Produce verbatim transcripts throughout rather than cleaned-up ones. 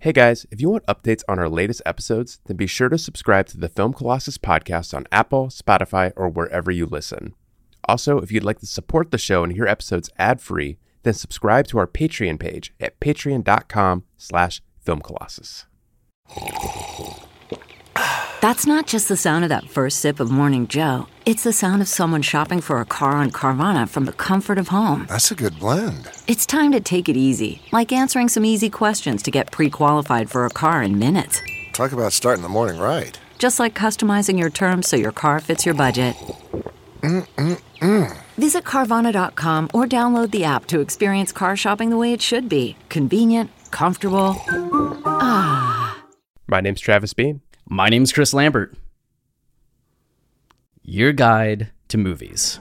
Hey guys, if you want updates on our latest episodes, then be sure to subscribe to the Film Colossus podcast on Apple, Spotify, or wherever you listen. Also, if you'd like to support the show and hear episodes ad-free, then subscribe to our Patreon page at patreon.com slash filmcolossus. That's not just the sound of that first sip of Morning Joe. It's the sound of someone shopping for a car on Carvana from the comfort of home. That's a good blend. It's time to take it easy, like answering some easy questions to get pre-qualified for a car in minutes. Talk about starting the morning right. Just like customizing your terms so your car fits your budget. Mm-mm-mm. Visit Carvana dot com or download the app to experience car shopping the way it should be. Convenient, comfortable. Ah. My name's Travis Bean. My name's Chris Lambert. Your guide to movies.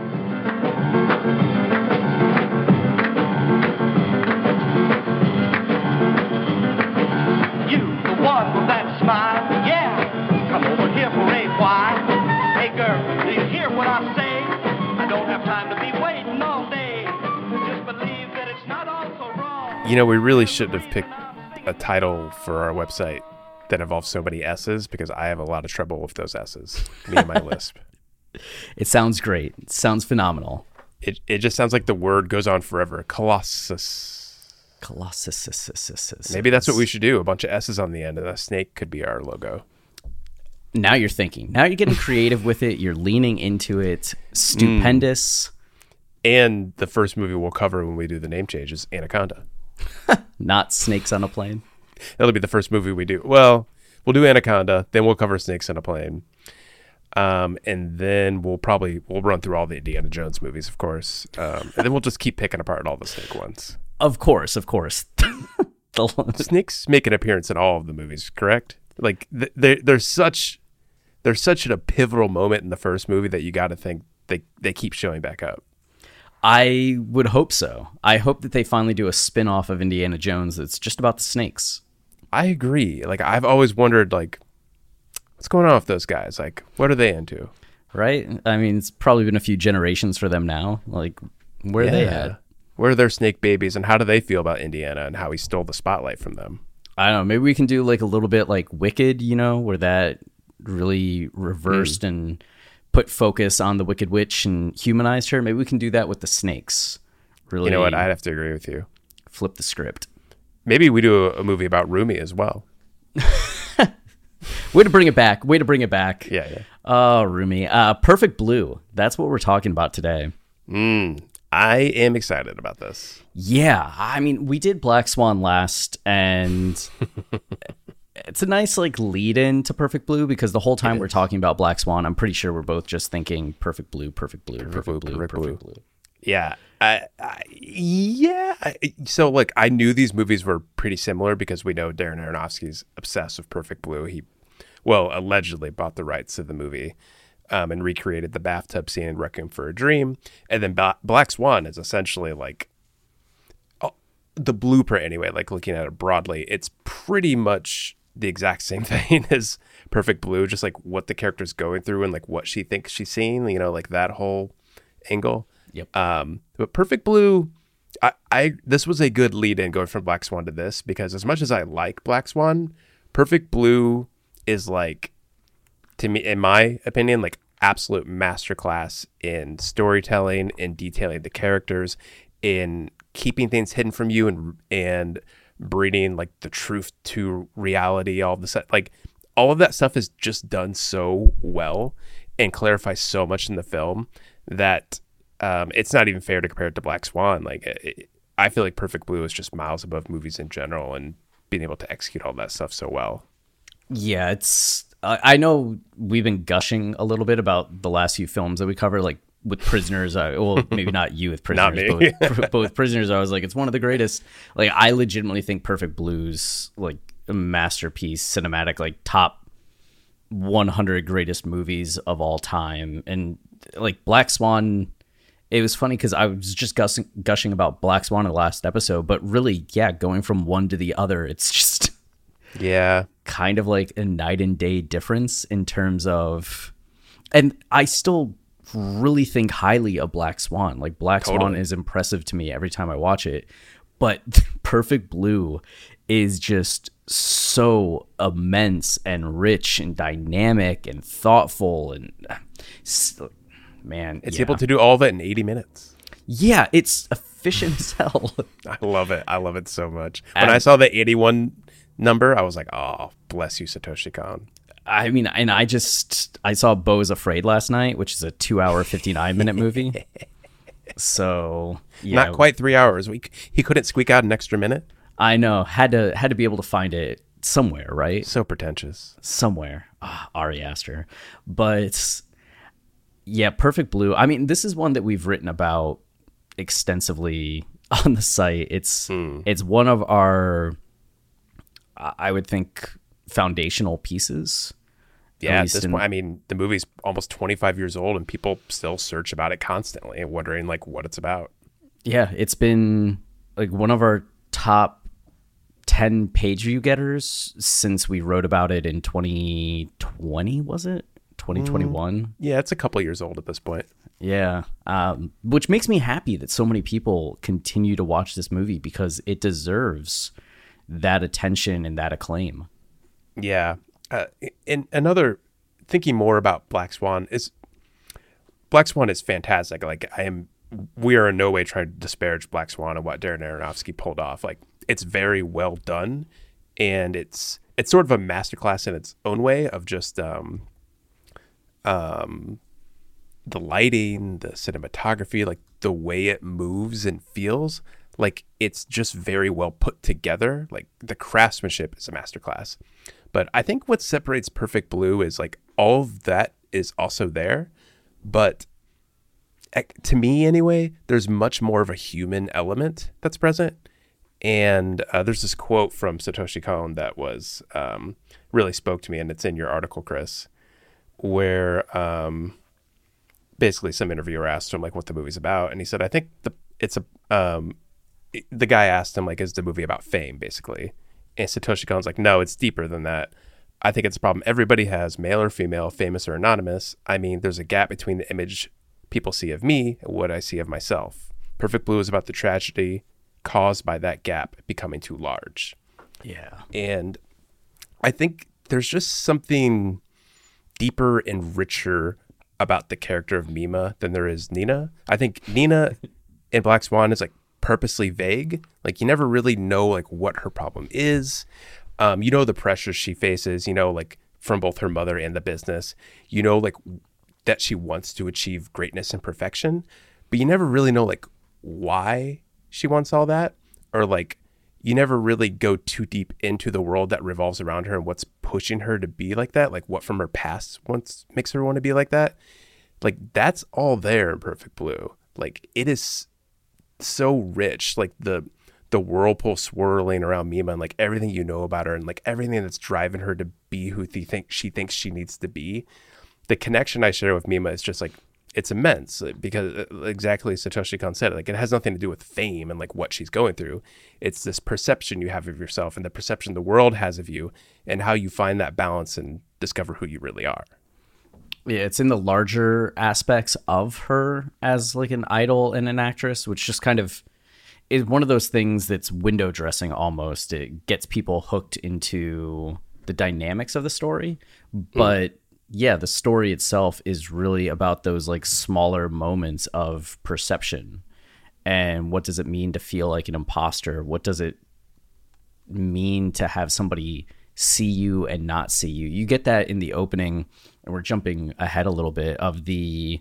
You, the one with that smile, yeah. Come over here for a while. Hey girl, do you hear what I say? I don't have time to be waiting all day. Just believe that it's not all so wrong. You know, we really should have picked a title for our website that involves so many S's, because I have a lot of trouble with those S's. Me and my lisp. It sounds great. It sounds phenomenal. It it just sounds like the word goes on forever. Colossus. Colossus. Maybe that's what we should do. A bunch of S's on the end, and a snake could be our logo. Now you're thinking. Now you're getting creative with it. You're leaning into it. Stupendous. Mm. And the first movie we'll cover when we do the name change is Anaconda. Not Snakes on a Plane. That'll be the first movie we do. Well, we'll do Anaconda, then we'll cover Snakes on a Plane. Um, and then we'll probably, we'll run through all the Indiana Jones movies, of course. Um, and then we'll just keep picking apart all the snake ones. Of course, of course. the snakes make an appearance in all of the movies, correct? Like, th- they're, they're such, they're such a pivotal moment in the first movie that you got to think they, they keep showing back up. I would hope so. I hope that they finally do a spin-off of Indiana Jones that's just about the snakes. I agree. Like, I've always wondered, like, what's going on with those guys? Like, what are they into? Right? I mean, it's probably been a few generations for them now. Like, where yeah. are they at? Where are their snake babies, and how do they feel about Indiana and how he stole the spotlight from them? I don't know. Maybe we can do, like, a little bit like Wicked, you know, where that really reversed mm. and put focus on the Wicked Witch and humanized her. Maybe we can do that with the snakes. Really, you know what? I'd have to agree with you. Flip the script. Maybe we do a, a movie about Rumi as well. Way to bring it back. Way to bring it back. Yeah, yeah. Oh, Rumi. Uh, Perfect Blue. That's what we're talking about today. Mm, I am excited about this. Yeah. I mean, we did Black Swan last, and it's a nice like lead in to Perfect Blue, because the whole time we're talking about Black Swan, I'm pretty sure we're both just thinking Perfect Blue, Perfect Blue, Perfect, perfect Blue, Perfect, perfect blue. blue. Yeah. I, I, yeah. I, so, like, I knew these movies were pretty similar because we know Darren Aronofsky's obsessed with Perfect Blue. He, well, allegedly bought the rights to the movie um, and recreated the bathtub scene in Requiem for a Dream. And then ba- Black Swan is essentially like oh, the blueprint anyway, like looking at it broadly. It's pretty much the exact same thing as Perfect Blue, just like what the character's going through and like what she thinks she's seeing, you know, like that whole angle. Yep. Um, but Perfect Blue, I, I this was a good lead in going from Black Swan to this, because as much as I like Black Swan, Perfect Blue is like, to me, in my opinion, like absolute masterclass in storytelling, in detailing the characters, in keeping things hidden from you, and and bringing like the truth to reality. All of the set, like all of that stuff is just done so well and clarifies so much in the film that. Um, it's not even fair to compare it to Black Swan. Like, it, I feel like Perfect Blue is just miles above movies in general, and being able to execute all that stuff so well. Yeah, it's. Uh, I know we've been gushing a little bit about the last few films that we cover, like with Prisoners. I, well, maybe not you with Prisoners, not me. but, with, but with Prisoners, I was like, it's one of the greatest. Like, I legitimately think Perfect Blue's like a masterpiece, cinematic, like top one hundred greatest movies of all time, and like Black Swan. It was funny because I was just gushing, gushing about Black Swan in the last episode, but really, yeah, going from one to the other, it's just yeah, kind of like a night and day difference in terms of, and I still really think highly of Black Swan. Like Black totally. Swan is impressive to me every time I watch it, but Perfect Blue is just so immense and rich and dynamic and thoughtful and man, It's yeah. able to do all of it in eighty minutes. Yeah, it's efficient as hell. I love it. I love it so much. When I saw the eighty-one number, I was like, oh, bless you, Satoshi Kon. I mean, and I just I saw Beau is Afraid last night, which is a two hour fifty-nine minute movie. So yeah, Not quite three hours. We, he couldn't squeak out an extra minute. I know. Had to had to be able to find it somewhere, right? So pretentious. Somewhere. Ah, Ari Aster. But yeah, Perfect Blue. I mean, this is one that we've written about extensively on the site. It's Hmm. it's one of our, I would think, foundational pieces. Yeah, at least this in- point, I mean, the movie's almost twenty-five years old, and people still search about it constantly and wondering like what it's about. Yeah, it's been like one of our top ten page view getters since we wrote about it in twenty twenty, was it? twenty twenty-one? Yeah, it's a couple years old at this point. Yeah, um, which makes me happy that so many people continue to watch this movie because it deserves that attention and that acclaim. Yeah. Uh, and another, thinking more about Black Swan is, Black Swan is fantastic. Like I am, we are in no way trying to disparage Black Swan and what Darren Aronofsky pulled off. Like it's very well done, and it's it's sort of a masterclass in its own way of just um, um, the lighting, the cinematography, like the way it moves and feels. Like it's just very well put together. Like the craftsmanship is a masterclass. But I think what separates Perfect Blue is like all of that is also there. But to me anyway, there's much more of a human element that's present. And uh, there's this quote from Satoshi Kon that was um, really spoke to me, and it's in your article, Chris, where um, basically some interviewer asked him like what the movie's about, and he said, I think the it's a um, the guy asked him like, is the movie about fame, basically? And Satoshi Kon's like, no, it's deeper than that. I think it's a problem everybody has, male or female, famous or anonymous. I mean, there's a gap between the image people see of me and what I see of myself. Perfect Blue is about the tragedy caused by that gap becoming too large. Yeah. And I think there's just something deeper and richer about the character of Mima than there is Nina. I think Nina in Black Swan is like purposely vague. Like you never really know like what her problem is. Um, you know the pressures she faces, you know, like from both her mother and the business. You know, like that she wants to achieve greatness and perfection, but you never really know like why she wants all that, or like you never really go too deep into the world that revolves around her and what's pushing her to be like that, like what from her past wants makes her want to be like that. Like that's all there in Perfect Blue. Like it is so rich, like the the whirlpool swirling around Mima and like everything you know about her and like everything that's driving her to be who they think she thinks she needs to be. The connection I share with Mima is just like it's immense, because exactly as Satoshi Kon said, like it has nothing to do with fame and like what she's going through. It's this perception you have of yourself and the perception the world has of you and how you find that balance and discover who you really are. Yeah, it's in the larger aspects of her as like an idol and an actress, which just kind of is one of those things that's window dressing almost. It gets people hooked into the dynamics of the story. But mm. yeah, the story itself is really about those like smaller moments of perception. And what does it mean to feel like an imposter? What does it mean to have somebody see you and not see you? You get that in the opening, and we're jumping ahead a little bit, of the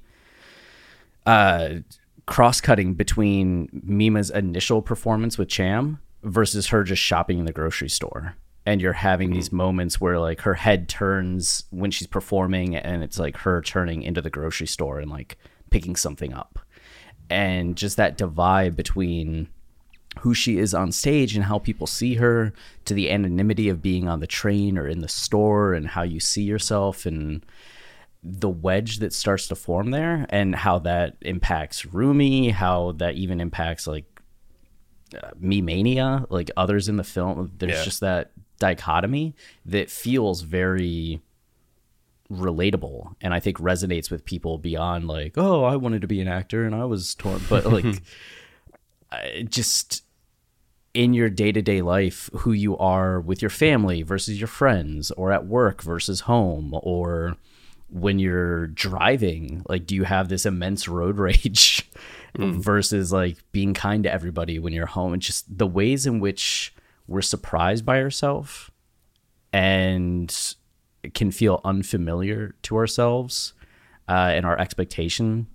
uh, cross-cutting between Mima's initial performance with Cham versus her just shopping in the grocery store. And you're having these moments where like her head turns when she's performing, and it's like her turning into the grocery store and like picking something up. And just that divide between who she is on stage and how people see her, to the anonymity of being on the train or in the store and how you see yourself, and the wedge that starts to form there, and how that impacts Rumi, how that even impacts like uh, Me Mania, like others in the film. There's yeah. just that dichotomy that feels very relatable, and I think resonates with people beyond like, oh, I wanted to be an actor and I was torn, but like I just in your day-to-day life who you are with your family versus your friends, or at work versus home, or when you're driving, like, do you have this immense road rage mm. versus like being kind to everybody when you're home? And just the ways in which we're surprised by ourselves and it can feel unfamiliar to ourselves uh, and our expectation.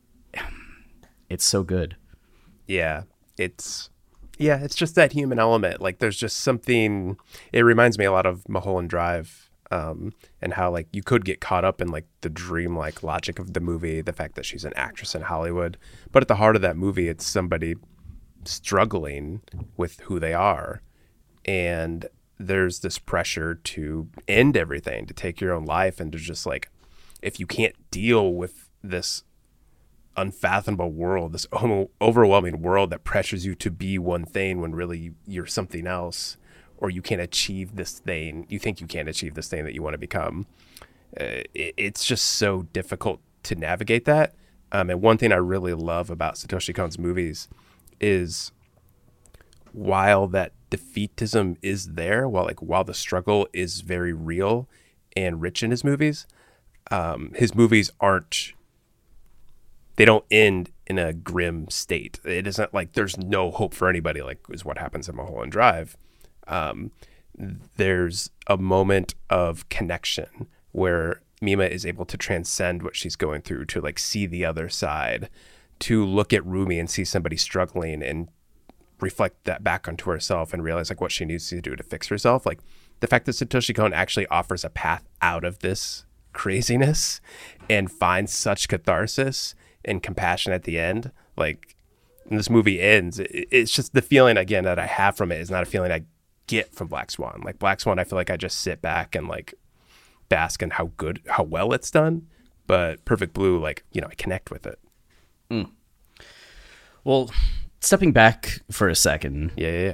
It's so good. Yeah, it's yeah, it's just that human element. Like, there's just something. It reminds me a lot of Mulholland Drive. Um, and how, like, you could get caught up in, like, the dream-like logic of the movie, the fact that she's an actress in Hollywood. But at the heart of that movie, it's somebody struggling with who they are. And there's this pressure to end everything, to take your own life, and to just, like, if you can't deal with this unfathomable world, this overwhelming world that pressures you to be one thing when really you're something else, or you can't achieve this thing, you think you can't achieve this thing that you want to become. Uh, it, it's just so difficult to navigate that. Um, and one thing I really love about Satoshi Kon's movies is while that defeatism is there, while like while the struggle is very real and rich in his movies, um, his movies aren't, they don't end in a grim state. It isn't like there's no hope for anybody, like is what happens in Mulholland Drive. Um, there's a moment of connection where Mima is able to transcend what she's going through, to like see the other side, to look at Rumi and see somebody struggling and reflect that back onto herself and realize like what she needs to do to fix herself. Like the fact that Satoshi Kon actually offers a path out of this craziness and finds such catharsis and compassion at the end. Like when this movie ends, it, it's just the feeling again that I have from it is not a feeling I get from Black Swan. Like Black Swan, I feel like I just sit back and like bask in how good, how well it's done. But Perfect Blue, like, you know, I connect with it. Mm. Well, stepping back for a second. Yeah, yeah, yeah.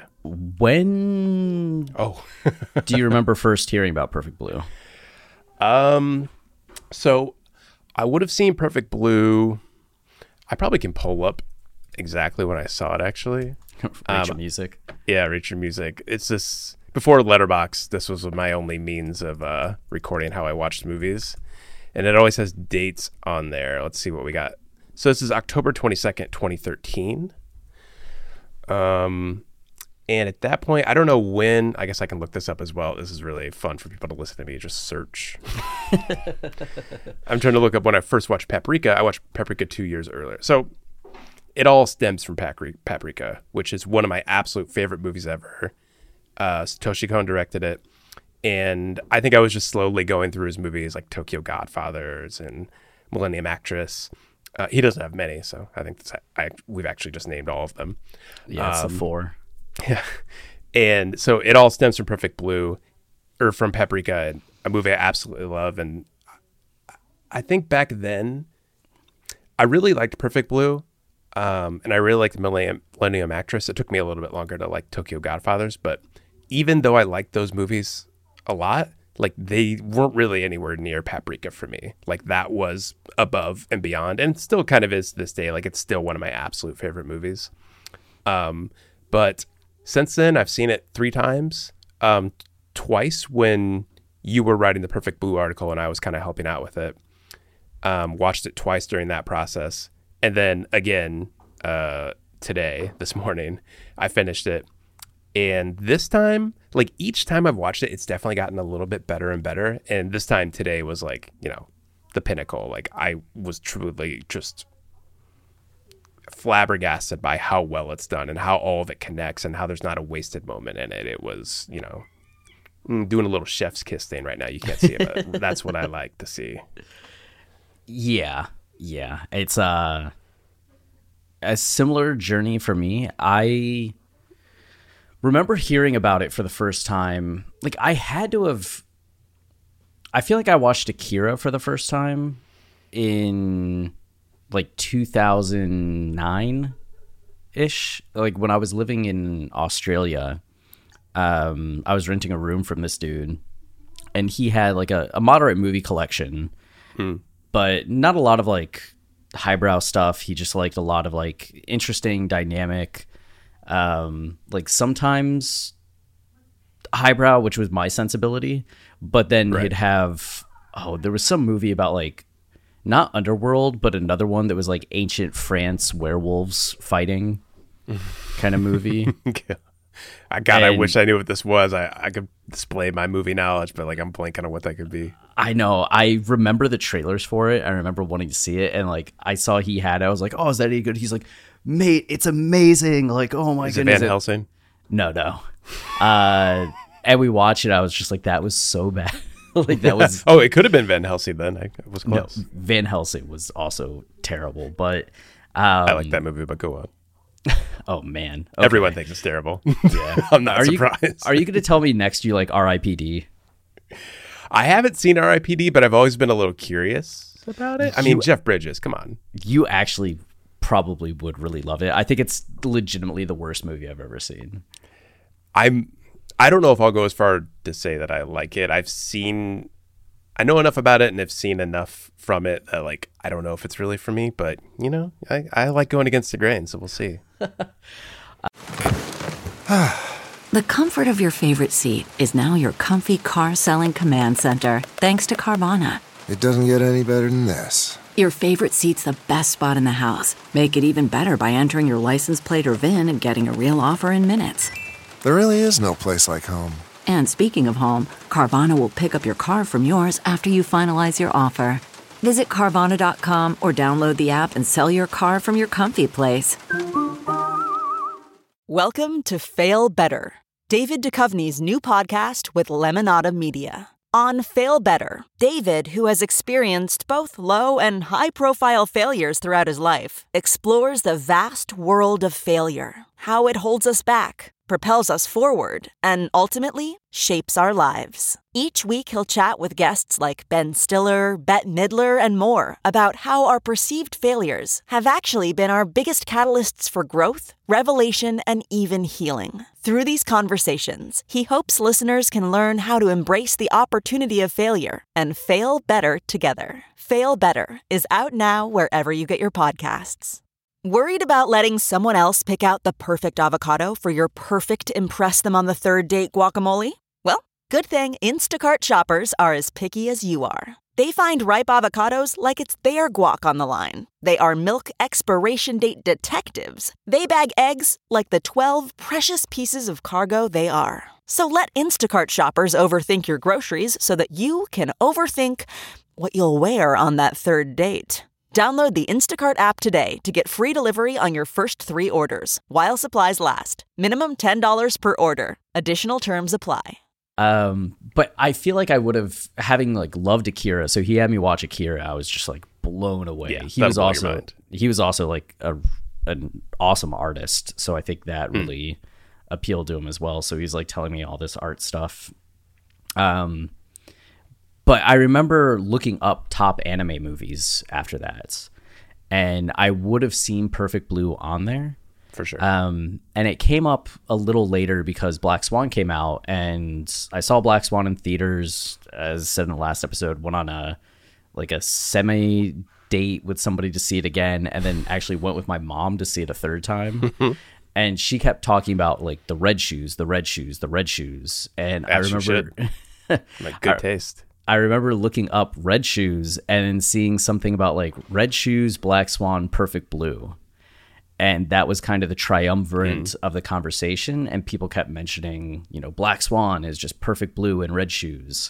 When oh do you remember first hearing about Perfect Blue? Um, so I would have seen Perfect Blue. I probably can pull up exactly when I saw it, actually. Reach um, Music. Yeah, Reach Your Music. It's this, before Letterboxd, this was my only means of uh, recording how I watched movies. And it always has dates on there. Let's see what we got. So this is October twenty-second, twenty thirteen. Um, and at that point, I don't know when, I guess I can look this up as well. This is really fun for people to listen to me. Just search. I'm trying to look up when I first watched Paprika. I watched Paprika two years earlier. So it all stems from Paprika, which is one of my absolute favorite movies ever. Uh, Satoshi Kon directed it. And I think I was just slowly going through his movies like Tokyo Godfathers and Millennium Actress. Uh, he doesn't have many, so I think that's, I, we've actually just named all of them. Yeah, it's um, the four. Yeah. And so it all stems from Perfect Blue, or from Paprika, a movie I absolutely love. And I think back then, I really liked Perfect Blue. Um, and I really liked Millennium, Millennium Actress. It took me a little bit longer to like Tokyo Godfathers. But even though I liked those movies a lot, like they weren't really anywhere near Paprika for me. Like that was above and beyond. And it still kind of is to this day. Like it's still one of my absolute favorite movies. Um, but since then, I've seen it three times. Um, twice when you were writing the Perfect Blue article and I was kind of helping out with it. Um, watched it twice during that process. And then again, uh, today, this morning, I finished it. And this time, like each time I've watched it, it's definitely gotten a little bit better and better. And this time today was like, you know, the pinnacle. Like I was truly just flabbergasted by how well it's done and how all of it connects and how there's not a wasted moment in it. It was, you know, doing a little chef's kiss thing right now. You can't see it, but that's what I like to see. Yeah. Yeah. It's uh, a similar journey for me. I remember hearing about it for the first time. Like I had to have, I feel like I watched Akira for the first time in like two thousand nine ish. Like when I was living in Australia, um, I was renting a room from this dude and he had like a, a moderate movie collection, hmm. but not a lot of like highbrow stuff. He just liked a lot of like interesting, dynamic, Um, like sometimes highbrow, which was my sensibility, but then Right. he'd have, oh, there was some movie about like, not Underworld, but another one that was like ancient France werewolves fighting kind of movie. I God, I And- wish I knew what this was. I, I could display my movie knowledge, but like I'm blanking on what that could be. I know. I remember the trailers for it. I remember wanting to see it, and like I saw he had it. I was like, "Oh, is that any good?" He's like, "Mate, it's amazing!" Like, "Oh my Is it goodness!" Van Helsing? No, no. Uh, and we watched it. I was just like, "That was so bad." Like that was Oh, it could have been Van Helsing then. I was no. close. Van Helsing was also terrible, but um, I like that movie, but go on. Oh man, Okay. Everyone thinks it's terrible. Yeah, I'm not Are you surprised. are you going to tell me next you like R I P D? I haven't seen R I P D, but I've always been a little curious about it. I mean, You- Jeff Bridges, come on. You actually probably would really love it. I think it's legitimately the worst movie I've ever seen. I'm. I don't know if I'll go as far to say that I like it. I've seen, I know enough about it, and have seen enough from it that like I don't know if it's really for me. But you know, I, I like going against the grain, so we'll see. The comfort of your favorite seat is now your comfy car selling command center, thanks to Carvana. It doesn't get any better than this. Your favorite seat's the best spot in the house. Make it even better by entering your license plate or V I N and getting a real offer in minutes. There really is no place like home. And speaking of home, Carvana will pick up your car from yours after you finalize your offer. Visit Carvana dot com or download the app and sell your car from your comfy place. Welcome to Fail Better, David Duchovny's new podcast with Lemonada Media. On Fail Better, David, who has experienced both low and high-profile failures throughout his life, explores the vast world of failure, how it holds us back, propels us forward, and ultimately shapes our lives. Each week he'll chat with guests like Ben Stiller, Bette Midler, and more about how our perceived failures have actually been our biggest catalysts for growth, revelation, and even healing. Through these conversations, he hopes listeners can learn how to embrace the opportunity of failure and fail better together. Fail Better is out now wherever you get your podcasts. Worried about letting someone else pick out the perfect avocado for your perfect impress them on the third date guacamole? Well, good thing Instacart shoppers are as picky as you are. They find ripe avocados like it's their guac on the line. They are milk expiration date detectives. They bag eggs like the twelve precious pieces of cargo they are. So let Instacart shoppers overthink your groceries so that you can overthink what you'll wear on that third date. Download the Instacart app today to get free delivery on your first three orders, while supplies last. Minimum ten dollars per order. Additional terms apply. Um, but I feel like I would have, having like loved Akira, so he had me watch Akira, I was just like blown away. Yeah, he that'll was blow your also mind. he was also like a an awesome artist, so I think that Hmm. really appealed to him as well. So he's like telling me all this art stuff. Um, but I remember looking up top anime movies after that, and I would have seen Perfect Blue on there. For sure. Um, and it came up a little later because Black Swan came out, and I saw Black Swan in theaters, as said in the last episode, went on a like a semi date with somebody to see it again, and then actually went with my mom to see it a third time. And she kept talking about like the red shoes, the red shoes, the red shoes. And As I you remember like good taste. I remember looking up red shoes and seeing something about like red shoes, Black Swan, Perfect Blue. And that was kind of the triumvirate of the conversation. And people kept mentioning, you know, Black Swan is just Perfect Blue and red shoes.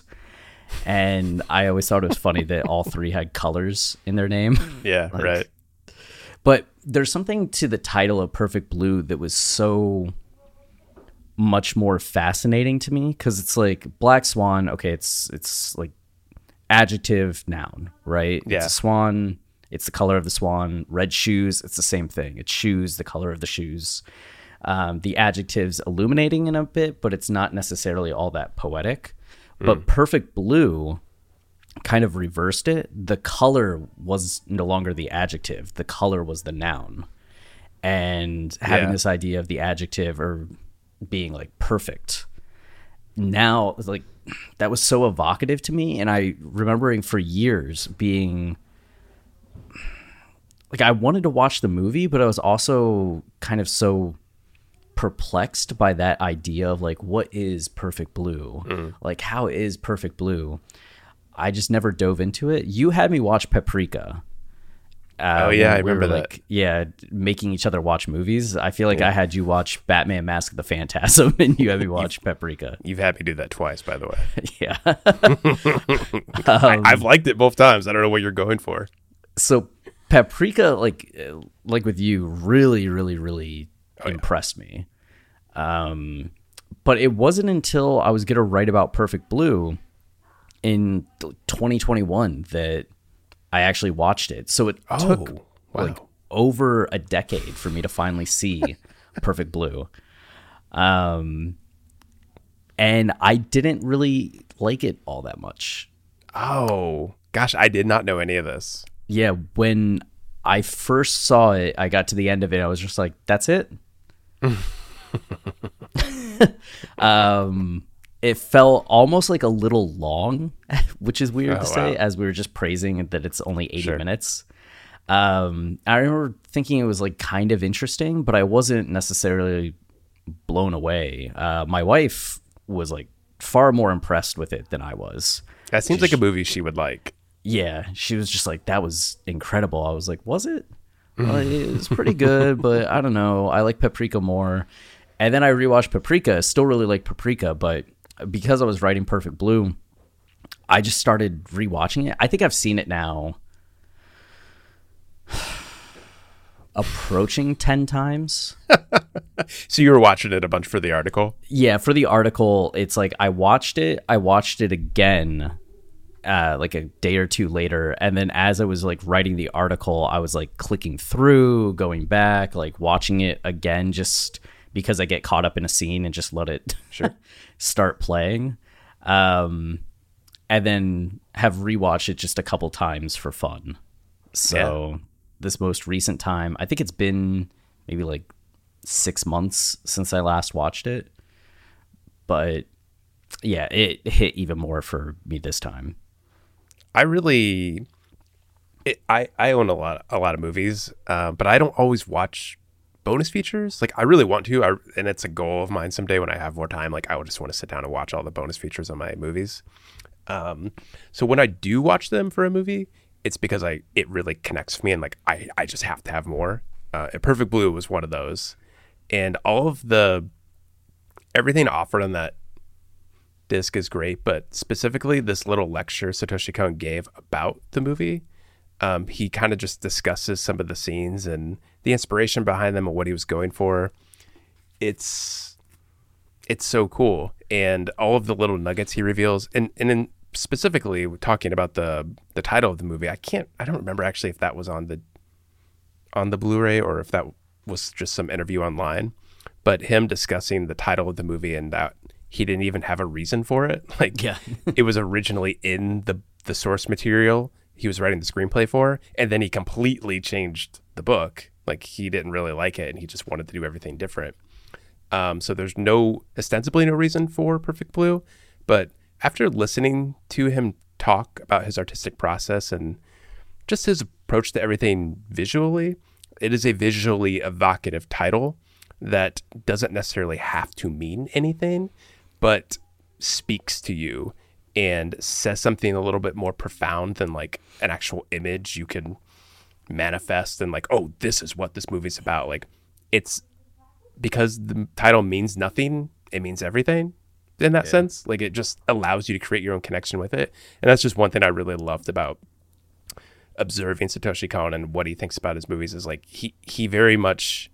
And I always thought it was funny that all three had colors in their name. Yeah, Like- right. But there's something to the title of Perfect Blue that was so much more fascinating to me, because it's like Black Swan. Okay, it's it's like adjective, noun, right? Yeah. It's a swan. It's the color of the swan. Red shoes. It's the same thing. It's shoes, the color of the shoes. Um, the adjective's illuminating in a bit, but it's not necessarily all that poetic. But Perfect Blue kind of reversed it. The color was no longer the adjective. The color was the noun. And having Yeah. this idea of the adjective or being like perfect. Now, like, that was so evocative to me. And I remembering for years being like, I wanted to watch the movie, but I was also kind of so perplexed by that idea of like, what is Perfect Blue? Mm. Like, how is Perfect Blue? I just never dove into it. You had me watch Paprika. Uh, oh yeah, I we remember were, that. Like, yeah, making each other watch movies. I feel like yeah. I had you watch Batman: Mask of the Phantasm, and you had me watch Paprika. You've had me do that twice, by the way. yeah, um, I, I've liked it both times. I don't know what you're going for. So Paprika, like like with you, really, really, really oh, impressed yeah. me. Um, but it wasn't until I was gonna write about Perfect Blue in twenty twenty-one that I actually watched it. So it oh, took wow. like over a decade for me to finally see Perfect Blue. Um, and I didn't really like it all that much. Oh, gosh, I did not know any of this. Yeah, when I first saw it, I got to the end of it, I was just like, that's it? um It felt almost like a little long, which is weird oh, to say, wow. as we were just praising that it's only eighty sure. minutes. Um, I remember thinking it was like kind of interesting, but I wasn't necessarily blown away. Uh, my wife was like far more impressed with it than I was. That seems she, like a movie she would like. Yeah, she was just like, that was incredible. I was like, was it? Well, it was pretty good, but I don't know. I like Paprika more. And then I rewatched Paprika. Still really like Paprika, but because I was writing Perfect Blue, I just started rewatching it. I think I've seen it now approaching ten times. So you were watching it a bunch for the article? Yeah, for the article, it's like I watched it. I watched it again uh, like a day or two later. And then as I was like writing the article, I was like clicking through, going back, like watching it again, just because I get caught up in a scene and just let it sure. start playing. Um, and then have rewatched it just a couple times for fun. So yeah. This most recent time, I think it's been maybe like six months since I last watched it. But yeah, it hit even more for me this time. I really, it, I, I own a lot, a lot of movies, uh, but I don't always watch bonus features. Like I really want to, I, and it's a goal of mine someday when I have more time. Like I would just want to sit down and watch all the bonus features on my movies. Um, so when I do watch them for a movie, it's because I it really connects with me, and like I, I just have to have more. Uh, Perfect Blue was one of those, and all of the everything offered on that disc is great, but specifically this little lecture Satoshi Kon gave about the movie. Um, he kind of just discusses some of the scenes and the inspiration behind them and what he was going for. It's it's so cool. And all of the little nuggets he reveals. And and then specifically talking about the the title of the movie, I can't I don't remember actually if that was on the on the Blu-ray or if that was just some interview online. But him discussing the title of the movie and that he didn't even have a reason for it. Like yeah. It was originally in the the source material he was writing the screenplay for, and then he completely changed the book. Like he didn't really like it and he just wanted to do everything different. Um, so there's no ostensibly no reason for Perfect Blue, but after listening to him talk about his artistic process and just his approach to everything visually, it is a visually evocative title that doesn't necessarily have to mean anything, but speaks to you and says something a little bit more profound than like an actual image you can manifest and like, oh, this is what this movie's about. Like it's because the title means nothing, it means everything in that yeah. sense. Like it just allows you to create your own connection with it. And that's just one thing I really loved about observing Satoshi Kon and what he thinks about his movies is like he, he very much,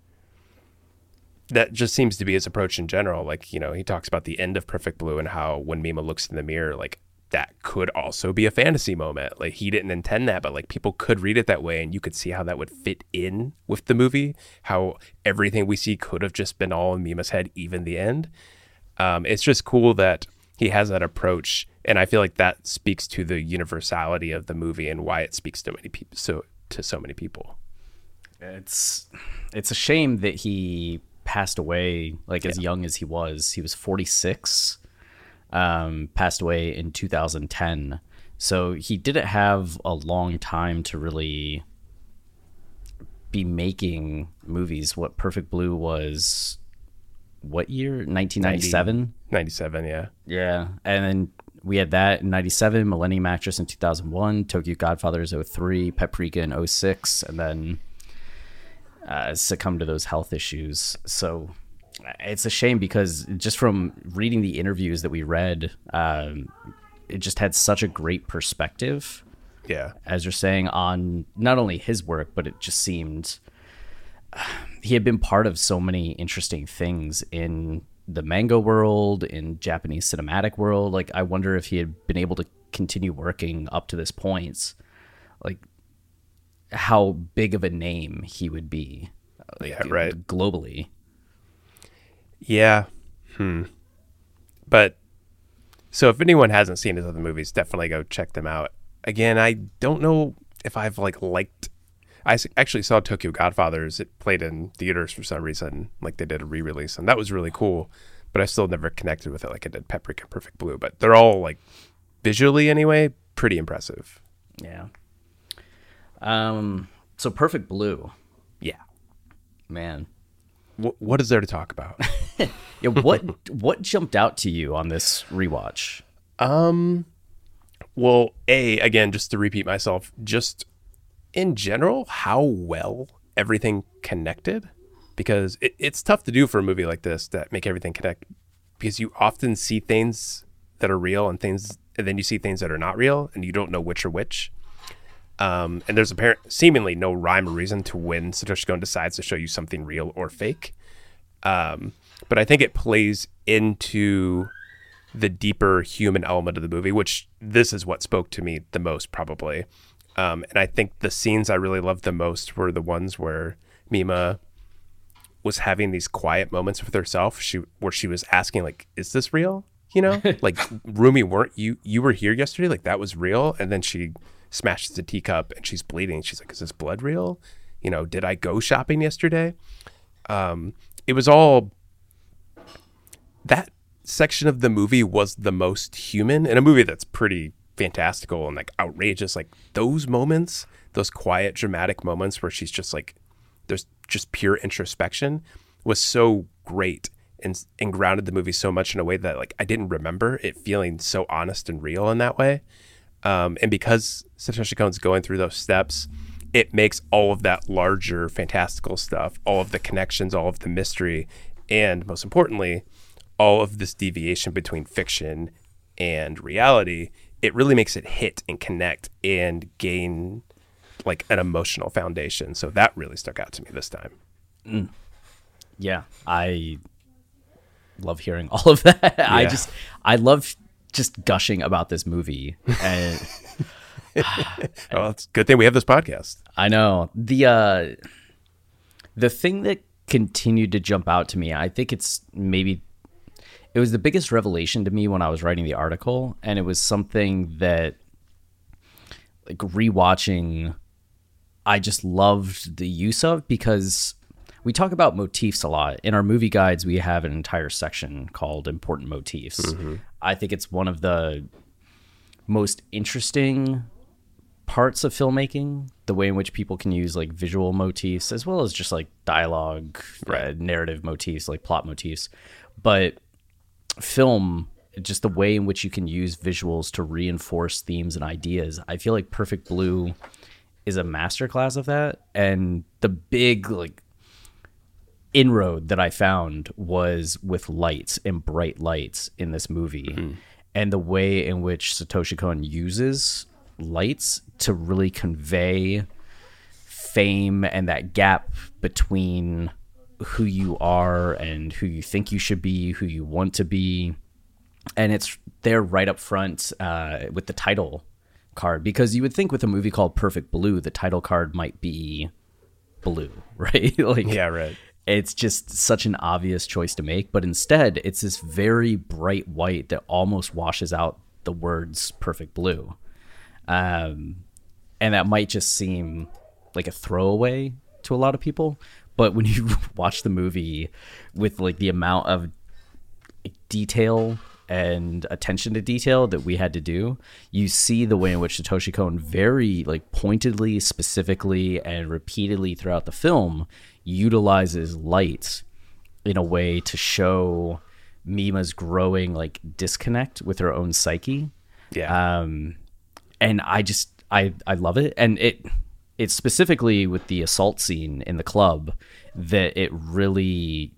that just seems to be his approach in general. Like, you know, he talks about the end of Perfect Blue and how when Mima looks in the mirror, like that could also be a fantasy moment. Like he didn't intend that, but like people could read it that way and you could see how that would fit in with the movie, how everything we see could have just been all in Mima's head, even the end. Um, it's just cool that he has that approach. And I feel like that speaks to the universality of the movie and why it speaks to many people, so to so many people. It's, it's a shame that he passed away like as yeah. young as he was. He was forty-six, um, passed away in two thousand ten. So he didn't have a long time to really be making movies. What Perfect Blue was what year? nineteen ninety-seven? ninety-seven, yeah. Yeah. And then we had that in ninety-seven, Millennium Actress in two thousand one, Tokyo Godfathers oh three, Paprika in oh six, and then uh, succumbed to those health issues. So it's a shame because just from reading the interviews that we read, um, it just had such a great perspective. Yeah. As you're saying, on not only his work, but it just seemed uh, he had been part of so many interesting things in the manga world, in Japanese cinematic world. Like, I wonder if he had been able to continue working up to this point, like how big of a name he would be, like, yeah, right. globally. Yeah. Hmm. But so if anyone hasn't seen his other movies, definitely go check them out. Again, I don't know if I've like liked. I actually saw Tokyo Godfathers. It played in theaters for some reason. Like they did a re-release, and that was really cool. But I still never connected with it like I did Paprika and Perfect Blue. But they're all like visually, anyway, pretty impressive. Yeah. Um. So Perfect Blue, Yeah. man. W- what is there to talk about? Yeah. What What jumped out to you on this rewatch? Um. Well, A, again, just to repeat myself, just in general, how well everything connected, because it, it's tough to do for a movie like this that make everything connect, because you often see things that are real and things, and then you see things that are not real, and you don't know which are which. Um, and there's apparent, seemingly no rhyme or reason to when Satoshi Kon decides to show you something real or fake. Um, but I think it plays into the deeper human element of the movie, which this is what spoke to me the most, probably. Um, and I think the scenes I really loved the most were the ones where Mima was having these quiet moments with herself, she where she was asking, like, is this real? You know, like, Rumi, weren't you, you were here yesterday? Like, that was real? And then she smashes the teacup and she's bleeding. She's like, is this blood real? You know, did I go shopping yesterday? Um, it was all that section of the movie was the most human in a movie that's pretty fantastical and like outrageous. Like those moments, those quiet, dramatic moments where she's just like, there's just pure introspection, was so great and, and grounded the movie so much in a way that like I didn't remember it feeling so honest and real in that way. Um, and because Satoshi Kon's going through those steps, it makes all of that larger fantastical stuff, all of the connections, all of the mystery, and most importantly, all of this deviation between fiction and reality, it really makes it hit and connect and gain like an emotional foundation. So that really stuck out to me this time. Mm. Yeah, I love hearing all of that. Yeah. I just, I love just gushing about this movie. And well, it's a good thing we have this podcast. I know. The, uh, the thing that continued to jump out to me, I think it's maybe it was the biggest revelation to me when I was writing the article, and it was something that, like, rewatching, I just loved the use of, because we talk about motifs a lot. In our movie guides, we have an entire section called Important Motifs. Mm-hmm. I think it's one of the most interesting parts of filmmaking, the way in which people can use like visual motifs as well as just like dialogue, right. uh, narrative motifs, like plot motifs. But film, just the way in which you can use visuals to reinforce themes and ideas, I feel like Perfect Blue is a masterclass of that. And the big like inroad that I found was with lights and bright lights in this movie, mm-hmm. and the way in which Satoshi Kon uses lights to really convey fame and that gap between who you are and who you think you should be, who you want to be. And it's there right up front uh, with the title card, because you would think with a movie called Perfect Blue, the title card might be blue, right? Like, yeah, right. It's just such an obvious choice to make, but instead it's this very bright white that almost washes out the words Perfect Blue. Um, and that might just seem like a throwaway to a lot of people, but when you watch the movie with like the amount of detail and attention to detail that we had to do, you see the way in which Satoshi Kon very like pointedly, specifically, and repeatedly throughout the film utilizes lights in a way to show Mima's growing like disconnect with her own psyche. Yeah. Um, and I just I I love it, and it it's specifically with the assault scene in the club that it really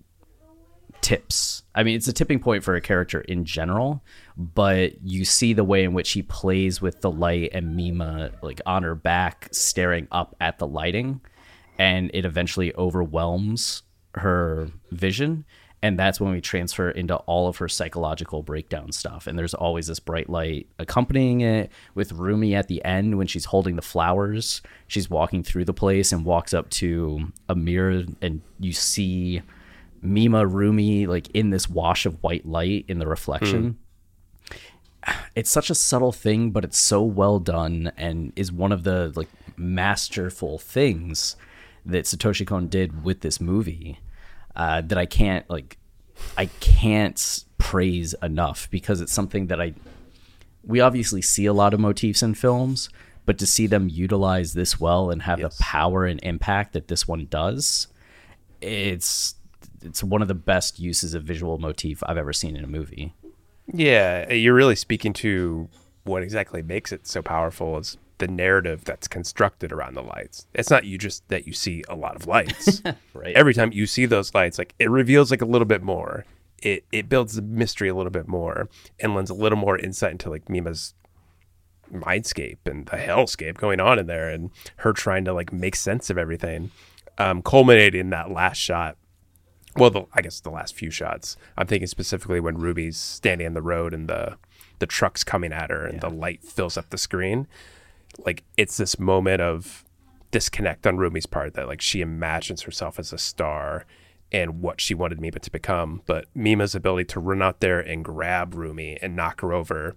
tips. I mean, it's a tipping point for a character in general, but you see the way in which he plays with the light and Mima like on her back staring up at the lighting, and it eventually overwhelms her vision, and that's when we transfer into all of her psychological breakdown stuff. And there's always this bright light accompanying it, with Rumi at the end when she's holding the flowers. She's walking through the place and walks up to a mirror, and you see Mima, Rumi, like in this wash of white light in the reflection. Mm. It's such a subtle thing, but it's so well done, and is one of the like masterful things that Satoshi Kon did with this movie, uh, that I can't like, I can't praise enough, because it's something that I, we obviously see a lot of motifs in films, but to see them utilize this well and have yes. the power and impact that this one does, it's, it's one of the best uses of visual motif I've ever seen in a movie. Yeah, you're really speaking to what exactly makes it so powerful is the narrative that's constructed around the lights. It's not you just that you see a lot of lights. Right. Every time you see those lights, like it reveals like a little bit more. It it builds the mystery a little bit more and lends a little more insight into like Mima's mindscape and the hellscape going on in there, and her trying to like make sense of everything, um, culminating in that last shot. Well, the, I guess the last few shots. I'm thinking specifically when Ruby's standing in the road and the the truck's coming at her and yeah. the light fills up the screen. Like it's this moment of disconnect on Rumi's part that like she imagines herself as a star and what she wanted Mima to become. But Mima's ability to run out there and grab Rumi and knock her over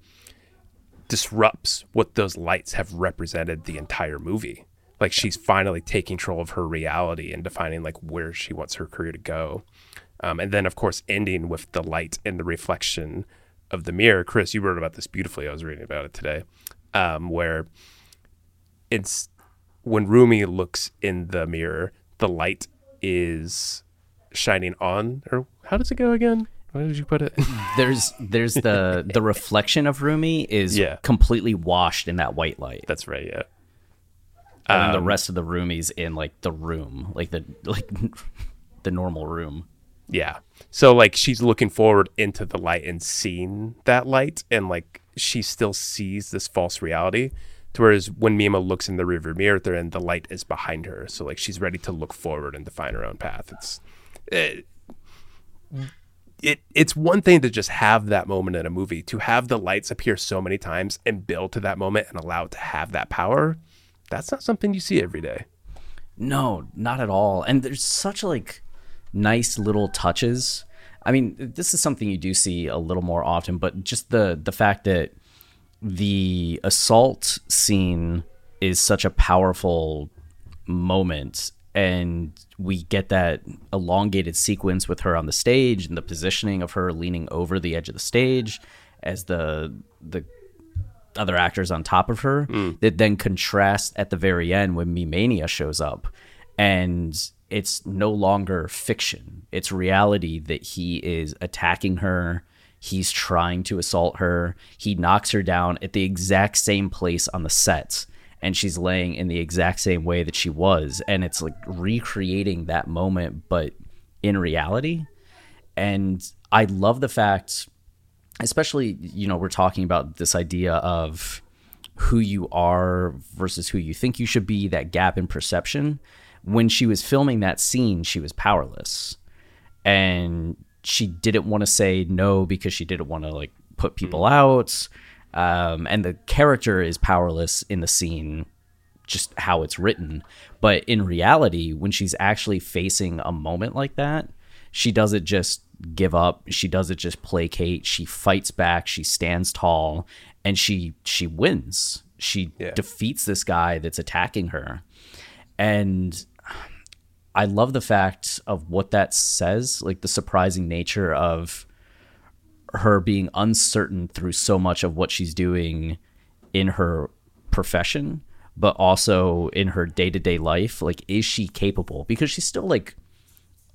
disrupts what those lights have represented the entire movie. Like she's finally taking control of her reality and defining like where she wants her career to go. Um, and then of course ending with the light and the reflection of the mirror. Chris, you wrote about this beautifully. I was reading about it today, um, where it's when Rumi looks in the mirror, the light is shining on, or how does it go again? Why did you put it? There's there's the the reflection of Rumi is yeah. completely washed in that white light. That's right, yeah. And Um, the rest of the Rumi's in like the room, like the like the normal room. Yeah. So like she's looking forward into the light and seeing that light, and like she still sees this false reality. To whereas when Mima looks in the rearview mirror, then the light is behind her. So like she's ready to look forward and define her own path. It's it, it it's one thing to just have that moment in a movie. To have the lights appear so many times and build to that moment and allow it to have that power, that's not something you see every day. No, not at all. And there's such like nice little touches. I mean, this is something you do see a little more often, but just the the fact that the assault scene is such a powerful moment, and we get that elongated sequence with her on the stage and the positioning of her leaning over the edge of the stage as the the other actors on top of her, mm. that then contrast at the very end when Mimania shows up, and it's no longer fiction. It's reality that he is attacking her. He's trying to assault her. He knocks her down at the exact same place on the set, and she's laying in the exact same way that she was. And it's like recreating that moment, but in reality. And I love the fact, especially, you know, we're talking about this idea of who you are versus who you think you should be, that gap in perception. When she was filming that scene, she was powerless. And she didn't want to say no because she didn't want to like put people mm. out. Um, and the character is powerless in the scene, just how it's written. But in reality, when she's actually facing a moment like that, she doesn't just give up. She doesn't just placate. She fights back. She stands tall, and she she wins. She yeah. defeats this guy that's attacking her. And I love the fact of what that says, like the surprising nature of her being uncertain through so much of what she's doing in her profession, but also in her day-to-day life. Like, is she capable? Because she's still like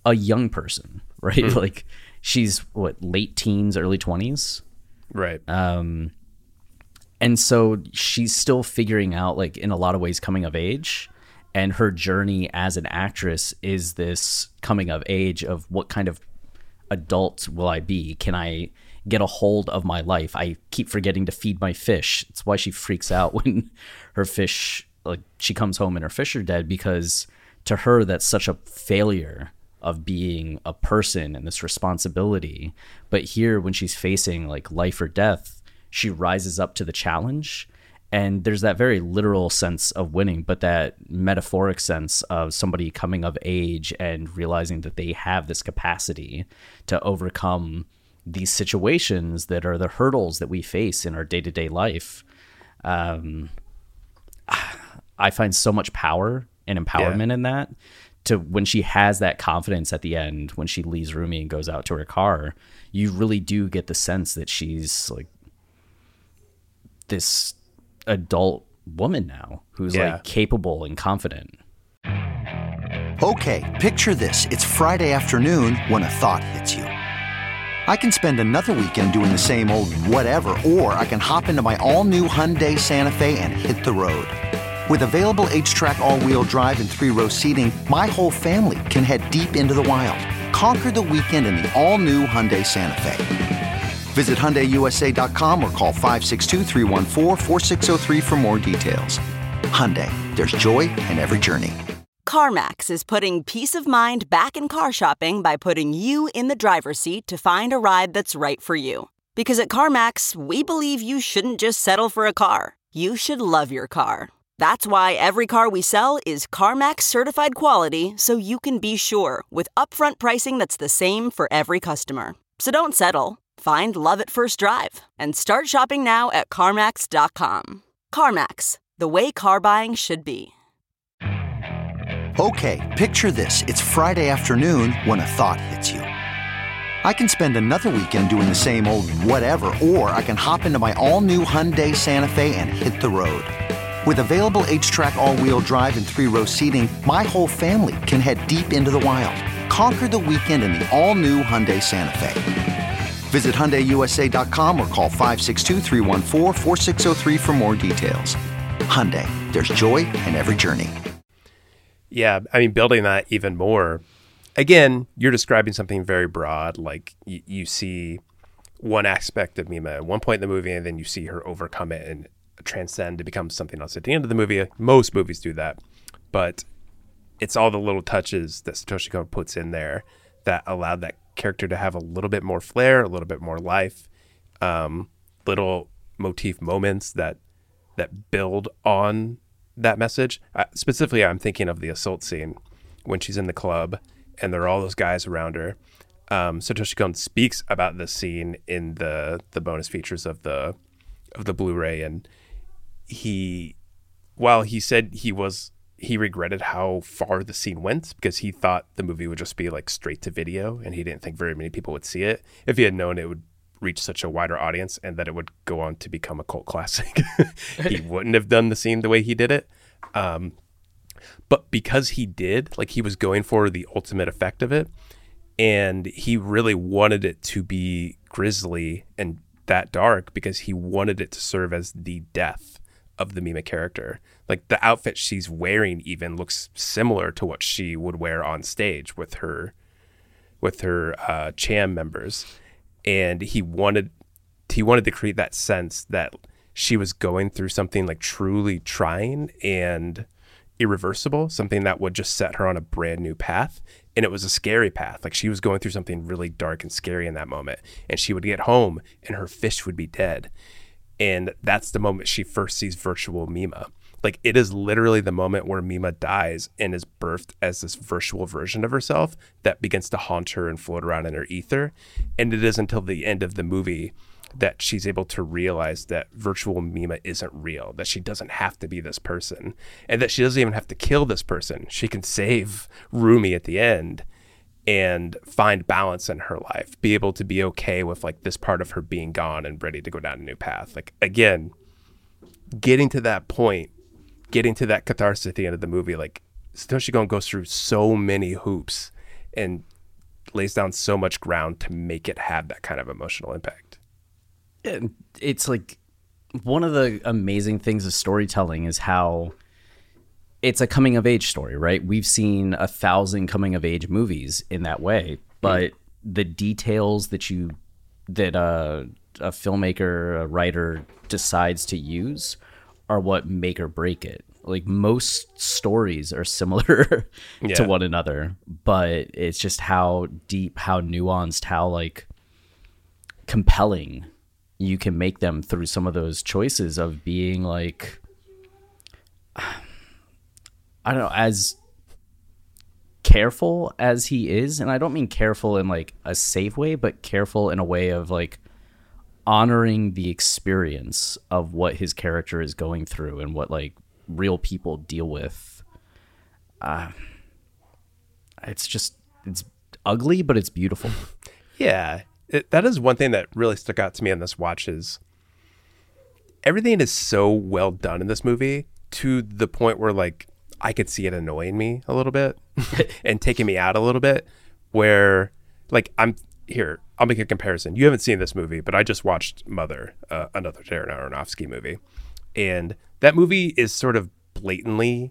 a young person, right? Mm. Like she's what, late teens, early twenties. Right. Um, and so she's still figuring out, like, in a lot of ways, coming of age. And her journey as an actress is this coming of age of what kind of adult will I be? Can I get a hold of my life? I keep forgetting to feed my fish. It's why she freaks out when her fish, like, she comes home and her fish are dead, because to her, that's such a failure of being a person and this responsibility. But here, when she's facing like life or death, she rises up to the challenge. And there's that very literal sense of winning, but that metaphoric sense of somebody coming of age and realizing that they have this capacity to overcome these situations that are the hurdles that we face in our day-to-day life. Um, I find so much power and empowerment yeah. in that. To when she has that confidence at the end, when she leaves Rumi and goes out to her car, you really do get the sense that she's like this adult woman now who's yeah. like capable and confident. Okay, picture this. It's Friday afternoon when a thought hits you. I can spend another weekend doing the same old whatever, or I can hop into my all-new Hyundai Santa Fe and hit the road. With available H-Track all-wheel drive and three-row seating, my whole family can head deep into the wild. Conquer the weekend in the all-new Hyundai Santa Fe. Visit Hyundai U S A dot com or call five six two, three one four, four six zero three for more details. Hyundai, there's joy in every journey. CarMax is putting peace of mind back in car shopping by putting you in the driver's seat to find a ride that's right for you. Because at CarMax, we believe you shouldn't just settle for a car. You should love your car. That's why every car we sell is CarMax certified quality, so you can be sure with upfront pricing that's the same for every customer. So don't settle. Find love at first drive and start shopping now at CarMax dot com. CarMax, the way car buying should be. Okay, picture this. It's Friday afternoon when a thought hits you. I can spend another weekend doing the same old whatever, or I can hop into my all-new Hyundai Santa Fe and hit the road. With available H-Track all-wheel drive and three-row seating, my whole family can head deep into the wild. Conquer the weekend in the all-new Hyundai Santa Fe. Visit Hyundai U S A dot com or call five six two, three one four, four six zero three for more details. Hyundai, there's joy in every journey. Yeah, I mean, building that even more, again, you're describing something very broad. Like you, you see one aspect of Mima at one point in the movie, and then you see her overcome it and transcend to become something else at the end of the movie. Most movies do that, but it's all the little touches that Satoshi Kon puts in there that allowed that character to have a little bit more flair, a little bit more life, um, little motif moments that that build on that message. Uh, specifically, I'm thinking of the assault scene when she's in the club and there are all those guys around her. Um, Satoshi Kon speaks about this scene in the the bonus features of the of the Blu-ray, and he, while he said he was he regretted how far the scene went because he thought the movie would just be like straight to video, and he didn't think very many people would see it. If he had known it would reach such a wider audience and that it would go on to become a cult classic, he wouldn't have done the scene the way he did it. Um, but because he did, like, he was going for the ultimate effect of it, and he really wanted it to be grisly and that dark because he wanted it to serve as the death of the Mima character. Like, the outfit she's wearing even looks similar to what she would wear on stage with her with her uh, Cham members. And he wanted he wanted to create that sense that she was going through something like truly trying and irreversible, something that would just set her on a brand new path. And it was a scary path. Like, she was going through something really dark and scary in that moment. And she would get home and her fish would be dead. And that's the moment she first sees virtual Mima. Like, it is literally the moment where Mima dies and is birthed as this virtual version of herself that begins to haunt her and float around in her ether. And it is until the end of the movie that she's able to realize that virtual Mima isn't real, that she doesn't have to be this person, and that she doesn't even have to kill this person. She can save Rumi at the end and find balance in her life, be able to be okay with, like, this part of her being gone and ready to go down a new path. Like, again, getting to that point, getting to that catharsis at the end of the movie, like, Satoshi Kon goes through so many hoops and lays down so much ground to make it have that kind of emotional impact. And it's like one of the amazing things of storytelling is how it's a coming of age story, right? We've seen a thousand coming of age movies in that way, but mm. the details that you that uh, a filmmaker, a writer decides to use are what make or break it. Like most stories are similar yeah. to one another, but it's just how deep, how nuanced, how like compelling you can make them through some of those choices of being like, I don't know, as careful as he is. And I don't mean careful in like a safe way, but careful in a way of like honoring the experience of what his character is going through and what like real people deal with. Uh, it's just, it's ugly, but it's beautiful. Yeah. It, that is one thing that really stuck out to me on this watch is everything is so well done in this movie to the point where like I could see it annoying me a little bit and taking me out a little bit, where like I'm here, I'll make a comparison. You haven't seen this movie, but I just watched Mother, uh, another Darren Aronofsky movie. And that movie is sort of blatantly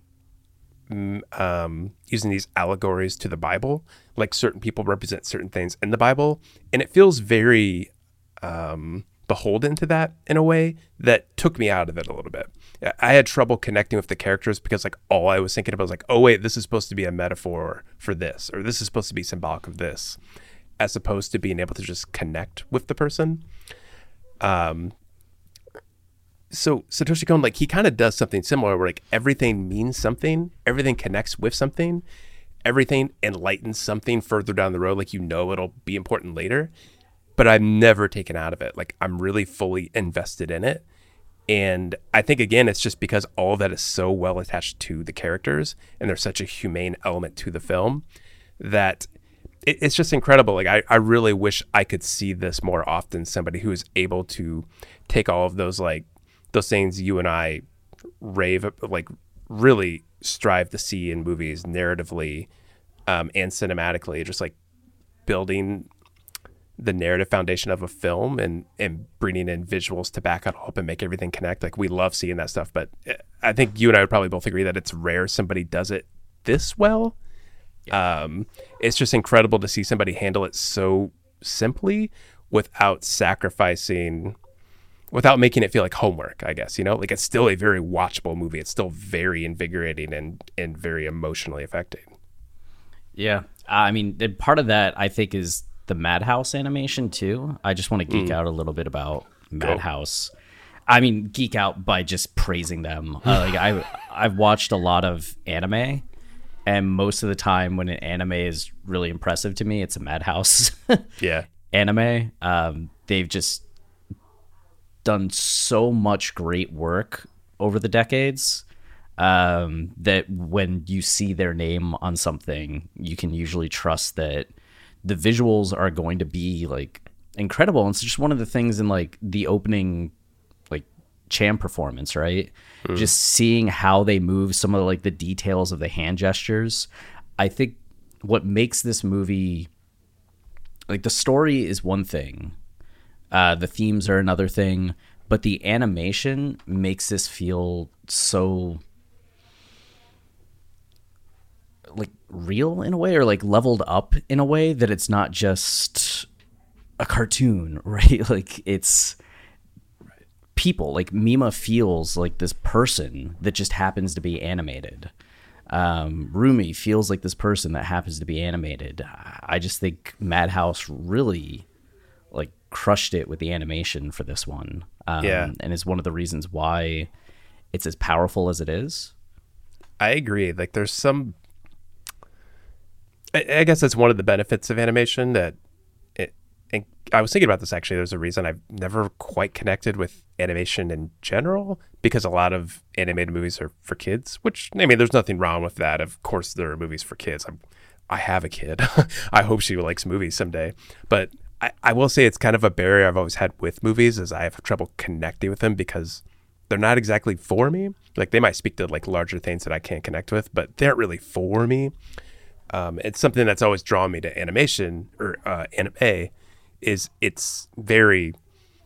um, using these allegories to the Bible. Like certain people represent certain things in the Bible. And it feels very um, beholden to that in a way that took me out of it a little bit. I had trouble connecting with the characters because like all I was thinking about was like, oh, wait, this is supposed to be a metaphor for this, or this is supposed to be symbolic of this, as opposed to being able to just connect with the person. Um, so Satoshi Kon, like he kind of does something similar where like everything means something, everything connects with something, everything enlightens something further down the road. Like, you know, it'll be important later, but I'm never taken out of it. Like I'm really fully invested in it. And I think, again, it's just because all that is so well attached to the characters and there's such a humane element to the film that it, it's just incredible. Like, I, I really wish I could see this more often. Somebody who is able to take all of those, like, those things you and I rave, like, really strive to see in movies narratively um, and cinematically, just like building the narrative foundation of a film and and bringing in visuals to back it up and make everything connect. Like, we love seeing that stuff, but I think you and I would probably both agree that it's rare somebody does it this well. Yeah. Um, it's just incredible to see somebody handle it so simply without sacrificing, without making it feel like homework, I guess, you know, like it's still a very watchable movie. It's still very invigorating and, and very emotionally affecting. Yeah. I mean, part of that I think is the Madhouse animation too. I just want to geek mm. out a little bit about Madhouse. Go. I mean, geek out by just praising them. Uh, like I, I've watched a lot of anime, and most of the time when an anime is really impressive to me, it's a Madhouse yeah. anime. Um, they've just done so much great work over the decades um, that when you see their name on something, you can usually trust that the visuals are going to be like incredible. And it's just one of the things in like the opening like Cham performance, right? Mm. Just seeing how they move, some of like the details of the hand gestures. I think what makes this movie, like the story is one thing, uh, the themes are another thing, but the animation makes this feel so like real in a way, or like leveled up in a way that it's not just a cartoon, right? Like it's people. Like Mima feels like this person that just happens to be animated. Um, Rumi feels like this person that happens to be animated. I just think Madhouse really like crushed it with the animation for this one. Um, yeah. And is one of the reasons why it's as powerful as it is. I agree. Like there's some, I guess that's one of the benefits of animation that it, and I was thinking about this actually. There's a reason I've never quite connected with animation in general, because a lot of animated movies are for kids, which, I mean, there's nothing wrong with that. Of course, there are movies for kids. I'm, I have a kid. I hope she likes movies someday. But I, I will say it's kind of a barrier I've always had with movies, is I have trouble connecting with them because they're not exactly for me. Like they might speak to like larger things that I can't connect with, but they aren't really for me. Um, it's something that's always drawn me to animation or uh, anime. Is it's very,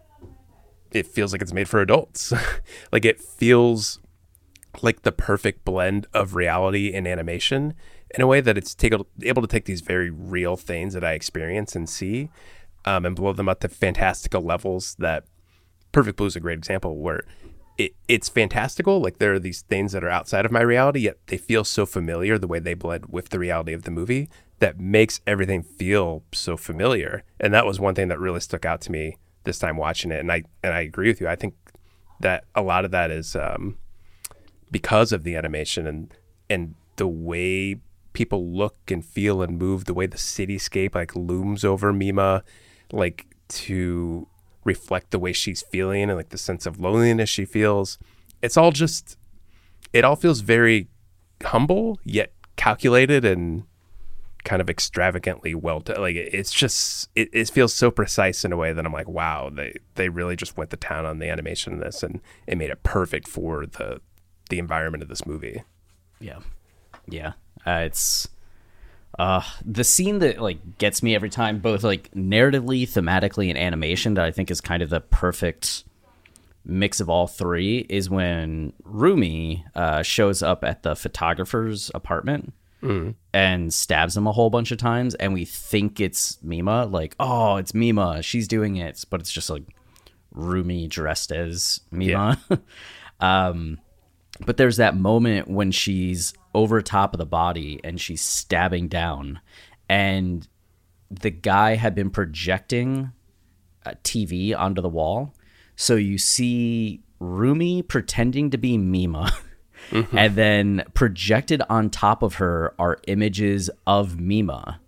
it feels like it's made for adults. Like it feels like the perfect blend of reality and animation in a way that it's take, able to take these very real things that I experience and see um, and blow them up to fantastical levels. That Perfect Blue is a great example where it, it's fantastical. Like there are these things that are outside of my reality, yet they feel so familiar the way they blend with the reality of the movie that makes everything feel so familiar. And that was one thing that really stuck out to me this time watching it. And I, and I agree with you. I think that a lot of that is um, because of the animation and, and the way people look and feel and move, the way the cityscape like looms over Mima, like to reflect the way she's feeling and like the sense of loneliness she feels. It's all just, it all feels very humble yet calculated and kind of extravagantly well done. Like it's just, it, it feels so precise in a way that I'm like, wow, they they really just went to town on the animation in this, and it made it perfect for the the environment of this movie. Yeah, yeah. Uh, it's uh, the scene that like gets me every time, both like narratively, thematically, and animation. That I think is kind of the perfect mix of all three. Is when Rumi uh, shows up at the photographer's apartment. Mm. And stabs him a whole bunch of times, and we think it's Mima, like, oh, it's Mima, she's doing it, but it's just like Rumi dressed as Mima. Yeah. um, but there's that moment when she's over top of the body and she's stabbing down, and the guy had been projecting a T V onto the wall, so you see Rumi pretending to be Mima. Mm-hmm. And then projected on top of her are images of Mima.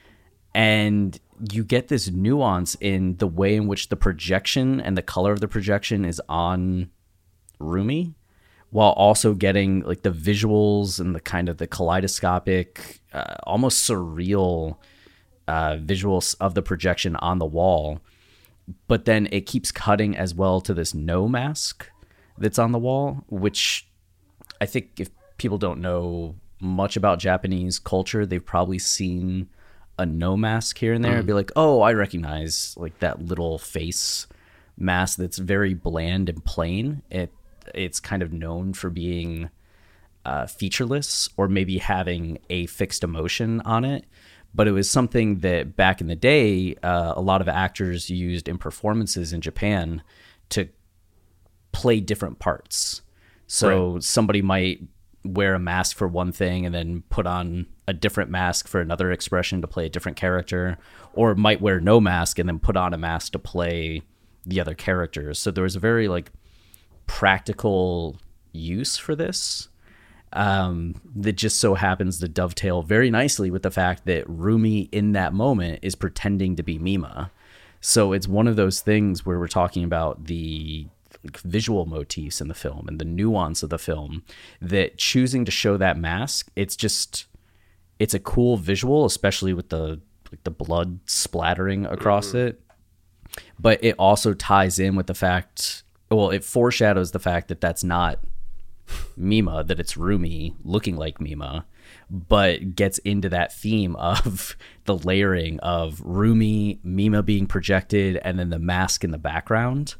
And you get this nuance in the way in which the projection and the color of the projection is on Rumi, while also getting like the visuals and the kind of the kaleidoscopic, uh, almost surreal uh, visuals of the projection on the wall. But then it keeps cutting as well to this no mask that's on the wall, which I think if people don't know much about Japanese culture, they've probably seen a no mask here and there. Mm. And be like, oh, I recognize like that little face mask that's very bland and plain. It it's kind of known for being uh, featureless or maybe having a fixed emotion on it. But it was something that back in the day, uh, a lot of actors used in performances in Japan to play different parts. So right. Somebody might wear a mask for one thing and then put on a different mask for another expression to play a different character, or might wear no mask and then put on a mask to play the other characters. So there was a very like practical use for this um, that just so happens to dovetail very nicely with the fact that Rumi in that moment is pretending to be Mima. So it's one of those things where we're talking about the visual motifs in the film and the nuance of the film, that choosing to show that mask, it's just it's a cool visual, especially with the like the blood splattering across mm-hmm. it, but it also ties in with the fact, well, it foreshadows the fact that that's not Mima, that it's Rumi looking like Mima, but gets into that theme of the layering of Rumi, Mima being projected, and then the mask in the background.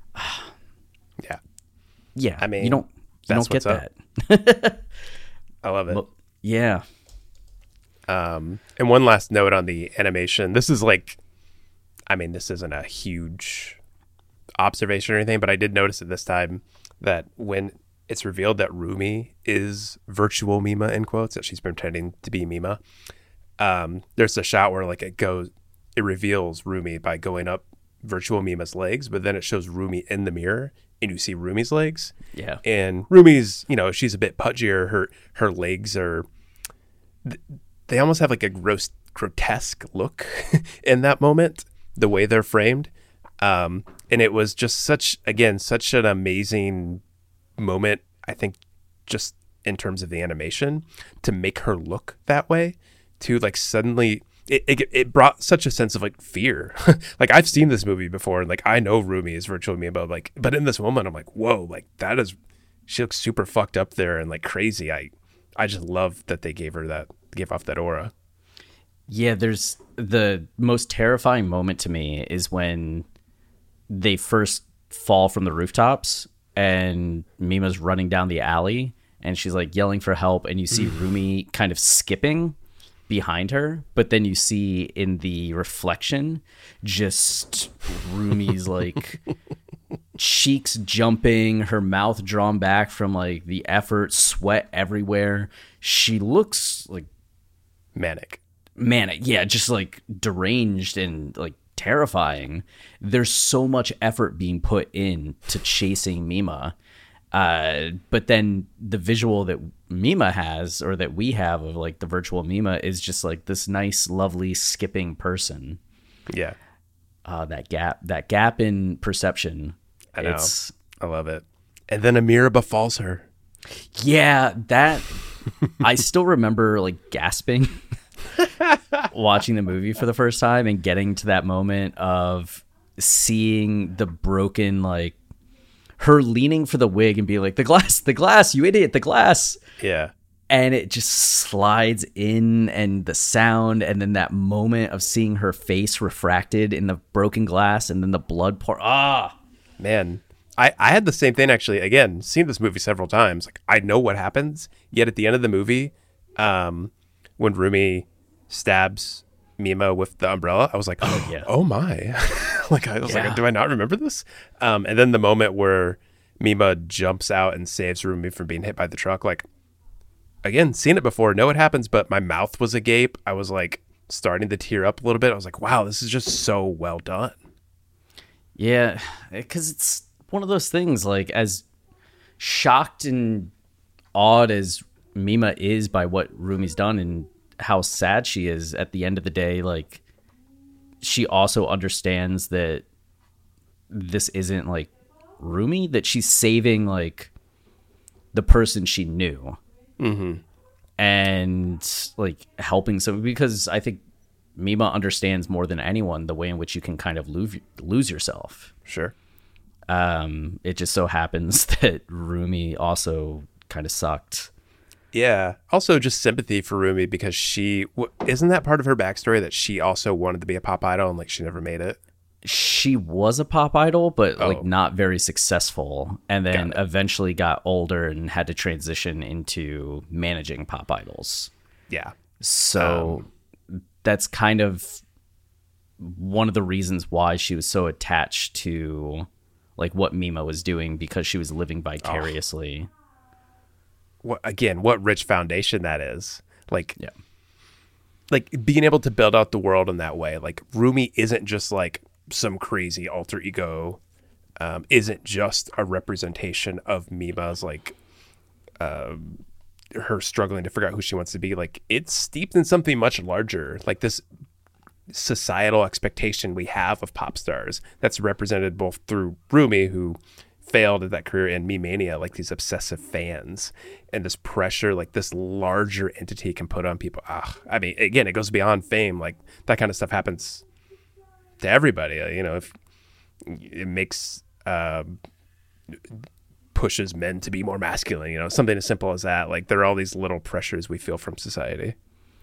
Yeah. Yeah. I mean, you don't, you don't get up. that. I love it. Well, yeah. Um, and one last note on the animation. This is like, I mean, this isn't a huge observation or anything, but I did notice at this time that when it's revealed that Rumi is virtual Mima, in quotes, that she's pretending to be Mima, um, there's a shot where like it goes, it reveals Rumi by going up virtual Mima's legs, but then it shows Rumi in the mirror and you see Rumi's legs. Yeah. And Rumi's, you know, she's a bit pudgier. Her her legs are, they almost have like a gross, grotesque look in that moment, the way they're framed. Um, and it was just such, again, such an amazing moment, I think, just in terms of the animation, to make her look that way, to like suddenly... It, it it brought such a sense of like fear. Like I've seen this movie before, and like I know Rumi is virtual Mima, like, but in this moment I'm like, whoa, like that is, she looks super fucked up there and like crazy. I I just love that they gave her that give off that aura. Yeah, there's the most terrifying moment to me is when they first fall from the rooftops and Mima's running down the alley and she's like yelling for help, and you see Rumi kind of skipping behind her, but then you see in the reflection just Rumi's like cheeks jumping, her mouth drawn back from like the effort, sweat everywhere. She looks like Manic. manic, yeah, just like deranged and like terrifying. There's so much effort being put in to chasing Mima. Uh, but then the visual that Mima has, or that we have of like the virtual Mima, is just like this nice, lovely skipping person. Yeah. Uh, that gap, that gap in perception. I know. It's, I love it. And then Amira befalls her. yeah, that I still remember like gasping watching the movie for the first time and getting to that moment of seeing the broken, like, her leaning for the wig and being like, the glass, the glass, you idiot, the glass. Yeah. And it just slides in, and the sound, and then that moment of seeing her face refracted in the broken glass and then the blood pour. Ah, Man, I, I had the same thing, actually. Again, seen this movie several times. Like, I know what happens, yet at the end of the movie, um, when Rumi stabs Mima with the umbrella, I was like, oh, yeah. oh my. Like, I was Yeah. like, do I not remember this? Um, and then the moment where Mima jumps out and saves Rumi from being hit by the truck, like, again, seen it before, know what happens, but my mouth was agape. I was like starting to tear up a little bit. I was like, wow, this is just so well done. yeah, because it's one of those things, like, as shocked and awed as Mima is by what Rumi's done and how sad she is at the end of the day, like, she also understands that this isn't like Rumi, that she's saving like the person she knew. Mm-hmm. And like helping some, because I think Mima understands more than anyone the way in which you can kind of lose, lose yourself. Sure. Um, it just so happens that Rumi also kind of sucked. Yeah. Also, just sympathy for Rumi, because she w- isn't that part of her backstory that she also wanted to be a pop idol and like she never made it. She was a pop idol, but Oh. like not very successful, and then Got it. eventually got older and had to transition into managing pop idols. Yeah. So that's kind of one of the reasons why she was so attached to like what Mima was doing, because she was living vicariously. What again? What rich foundation that is. Like, Yeah. like being able to build out the world in that way. Like, Rumi isn't just like some crazy alter ego. Um, isn't just a representation of Mima's like um, her struggling to figure out who she wants to be. Like, it's steeped in something much larger, like this societal expectation we have of pop stars that's represented both through Rumi, who failed at that career, and Me-Mania, like these obsessive fans and this pressure like this larger entity can put on people. Ah, I mean, again, it goes beyond fame. Like, that kind of stuff happens to everybody. Uh, You know, if it makes um, pushes men to be more masculine, you know, something as simple as that. Like, there are all these little pressures we feel from society.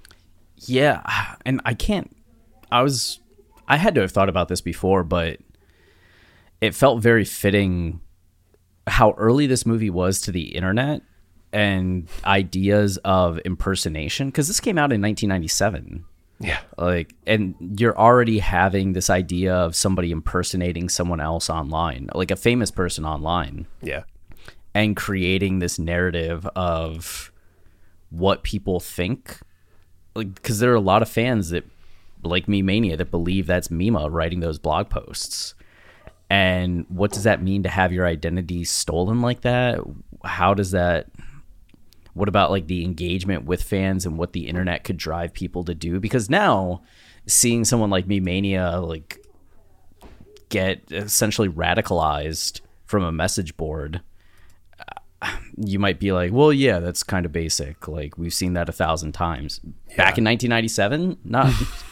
Yeah, and I can't. I was. I had to have thought about this before, but it felt very fitting how early this movie was to the internet and ideas of impersonation, because this came out in nineteen ninety-seven. Yeah. Like, and you're already having this idea of somebody impersonating someone else online, like a famous person online, Yeah. and creating this narrative of what people think. Like, because there are a lot of fans that, like Me-Mania, that believe that's Mima writing those blog posts. And what does that mean to have your identity stolen like that? How does that, what about like the engagement with fans and what the internet could drive people to do? Because now seeing someone like Me-Mania like get essentially radicalized from a message board, you might be like, well, yeah, that's kind of basic. Like, we've seen that a thousand times. Back in nineteen ninety-seven, not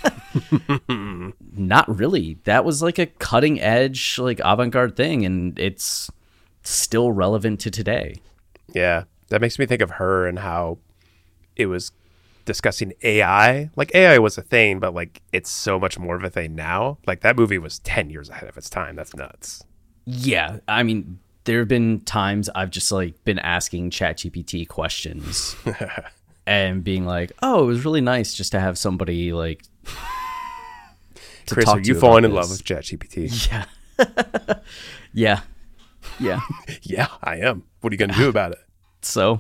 not really. That was like a cutting edge, like avant-garde thing, and it's still relevant to today. Yeah. That makes me think of Her and how it was discussing A I. Like A I was a thing, but like it's so much more of a thing now. Like that movie was ten years ahead of its time. That's nuts. Yeah, I mean, there have been times I've just like been asking ChatGPT questions and being like, "Oh, it was really nice just to have somebody like." To Chris, talk are to you you falling about in love this. with ChatGPT? Yeah, yeah, yeah. Yeah, I am. What are you going to do about it? So,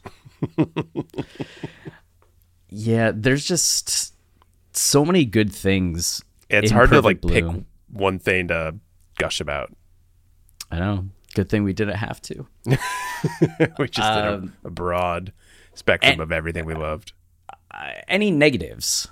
yeah, there's just so many good things. It's in hard to Perfect like pick Blue. one thing to gush about. I know. Good thing we didn't have to. We just Um, did a, a broad spectrum and- of everything we loved. Uh, any negatives?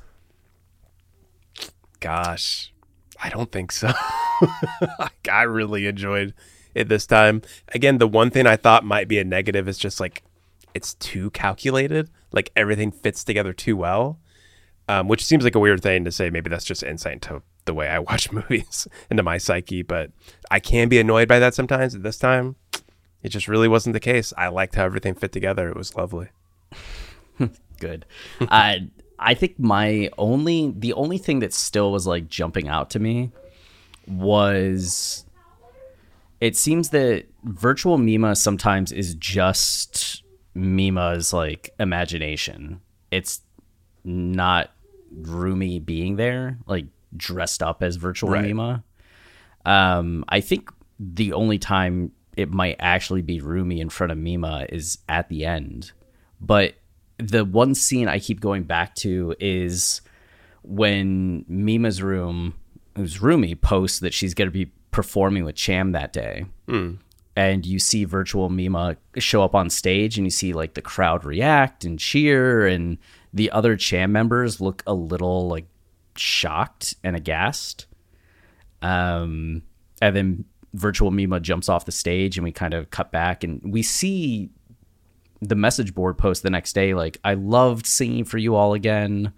Gosh, I don't think so. I really enjoyed it this time. Again, the one thing I thought might be a negative is just like it's too calculated. Like everything fits together too well, um, which seems like a weird thing to say. Maybe that's just insight into the way I watch movies, into my psyche. But I can be annoyed by that sometimes. At this time, it just really wasn't the case. I liked how everything fit together. It was lovely. Good. I I think my only the only thing that still was like jumping out to me was it seems that virtual Mima sometimes is just Mima's like imagination. It's not Rumi being there, like dressed up as virtual Right. Mima. Um, I think the only time it might actually be Rumi in front of Mima is at the end. But the one scene I keep going back to is when Mima's room, who's Rumi, posts that she's going to be performing with Cham that day. Mm. And you see virtual Mima show up on stage and you see like the crowd react and cheer, and the other Cham members look a little like shocked and aghast. Um, and then virtual Mima jumps off the stage and we kind of cut back and we see the message board post the next day like, I loved singing for you all again.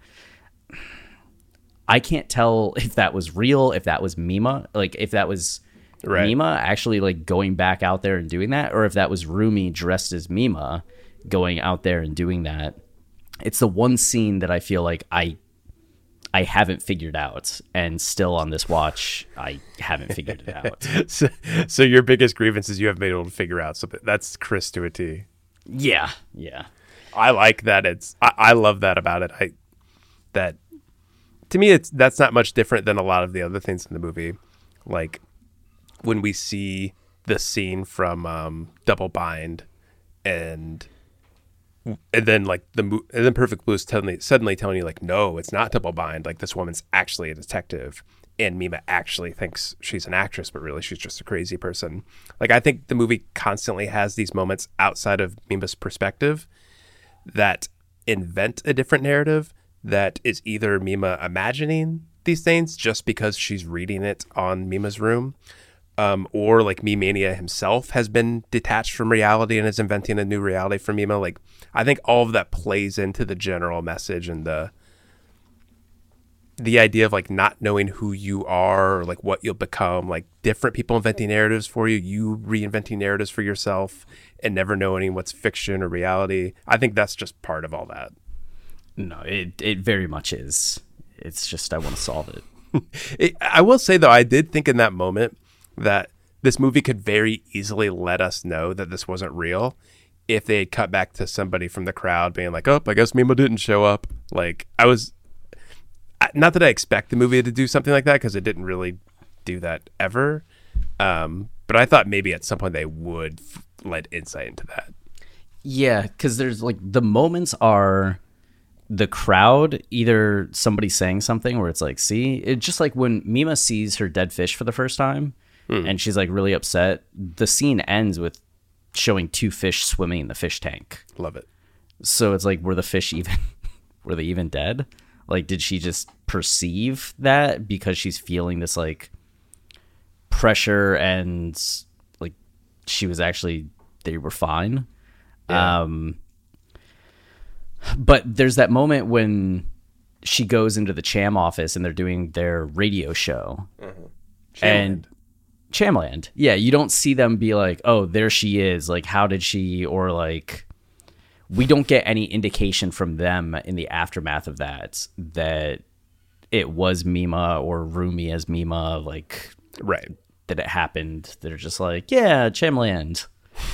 I can't tell if that was real, if that was Mima, like if that was Right. Mima actually like going back out there and doing that, or if that was Rumi dressed as Mima going out there and doing that. It's the one scene that I feel like I I haven't figured out, and still on this watch I haven't figured it out. So, so your biggest grievance is you haven't been able to figure out something. That's Chris to a T. Yeah, yeah. I like that. It's I, I love that about it. I that to me it's that's not much different than a lot of the other things in the movie. Like when we see the scene from um, Double Bind, and and then like the mo- and then Perfect Blue is suddenly suddenly telling you like, no, it's not Double Bind. Like this woman's actually a detective, and Mima actually thinks she's an actress, but really she's just a crazy person. Like I think the movie constantly has these moments outside of Mima's perspective that invent a different narrative that is either Mima imagining these things just because she's reading it on Mima's room, um, or like Mimania himself has been detached from reality and is inventing a new reality for Mima. Like I think all of that plays into the general message and the the idea of like not knowing who you are or like what you'll become, like different people inventing narratives for you, you reinventing narratives for yourself and never knowing what's fiction or reality. I think that's just part of all that. No, it it very much is. It's just I want to solve it. it. I will say though, I did think in that moment that this movie could very easily let us know that this wasn't real if they had cut back to somebody from the crowd being like, oh, I guess Mima didn't show up. Like I was, not that I expect the movie to do something like that because it didn't really do that ever. Um, but I thought maybe at some point they would f- let insight into that. Yeah, because there's like the moments are the crowd, either somebody saying something where it's like, see, it's just like when Mima sees her dead fish for the first time hmm. and she's like really upset. The scene ends with showing two fish swimming in the fish tank. Love it. So it's like, were the fish even, were they even dead? Like, did she just perceive that because she's feeling this like pressure and like she was actually, they were fine. Yeah. Um, but there's that moment when she goes into the Cham office and they're doing their radio show. Mm-hmm. And Chamland. Yeah, you don't see them be like, oh, there she is. Like, how did she, or like, we don't get any indication from them in the aftermath of that that it was Mima or Rumi as Mima, like Right. that it happened. They're just like, yeah, Chamland.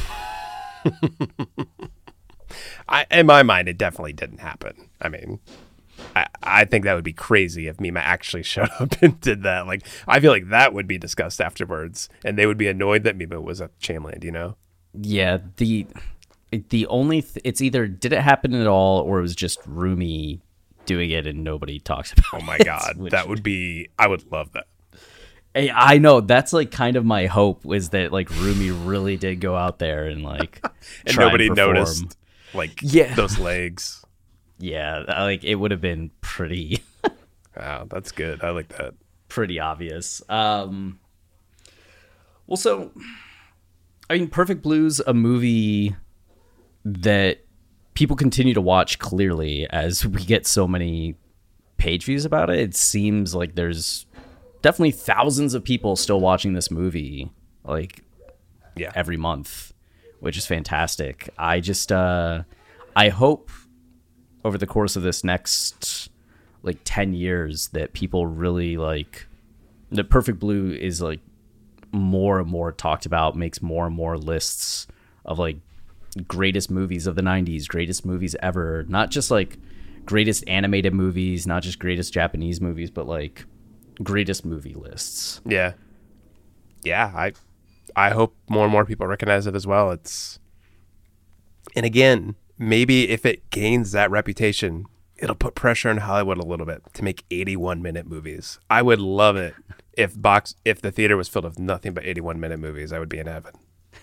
I, in my mind, it definitely didn't happen. I mean, I, I think that would be crazy if Mima actually showed up and did that. Like, I feel like that would be discussed afterwards, and they would be annoyed that Mima was at Chamland, you know? Yeah, the the only th- it's either did it happen at all or it was just Rumi doing it and nobody talks about it. Oh my God, which- that would be, I would love that. Hey, I know, that's like kind of my hope, is that like Rumi really did go out there and like And try nobody perform. noticed, like, Yeah. those legs. Yeah, like it would have been pretty Wow, that's good. I like that. pretty obvious. Um, well, so I mean, Perfect Blue's a movie that people continue to watch clearly as we get so many page views about it. It seems like there's definitely thousands of people still watching this movie like Yeah. every month, which is fantastic. I just uh I hope over the course of this next like ten years that people really like that Perfect Blue is like more and more talked about, makes more and more lists of like greatest movies of the nineties, greatest movies ever, not just like greatest animated movies, not just greatest Japanese movies, but like greatest movie lists. Yeah. Yeah, I I hope more and more people recognize it as well. It's and again, maybe if it gains that reputation, it'll put pressure on Hollywood a little bit to make eighty-one minute movies. I would love it if box if the theater was filled with nothing but eighty-one minute movies. I would be in heaven.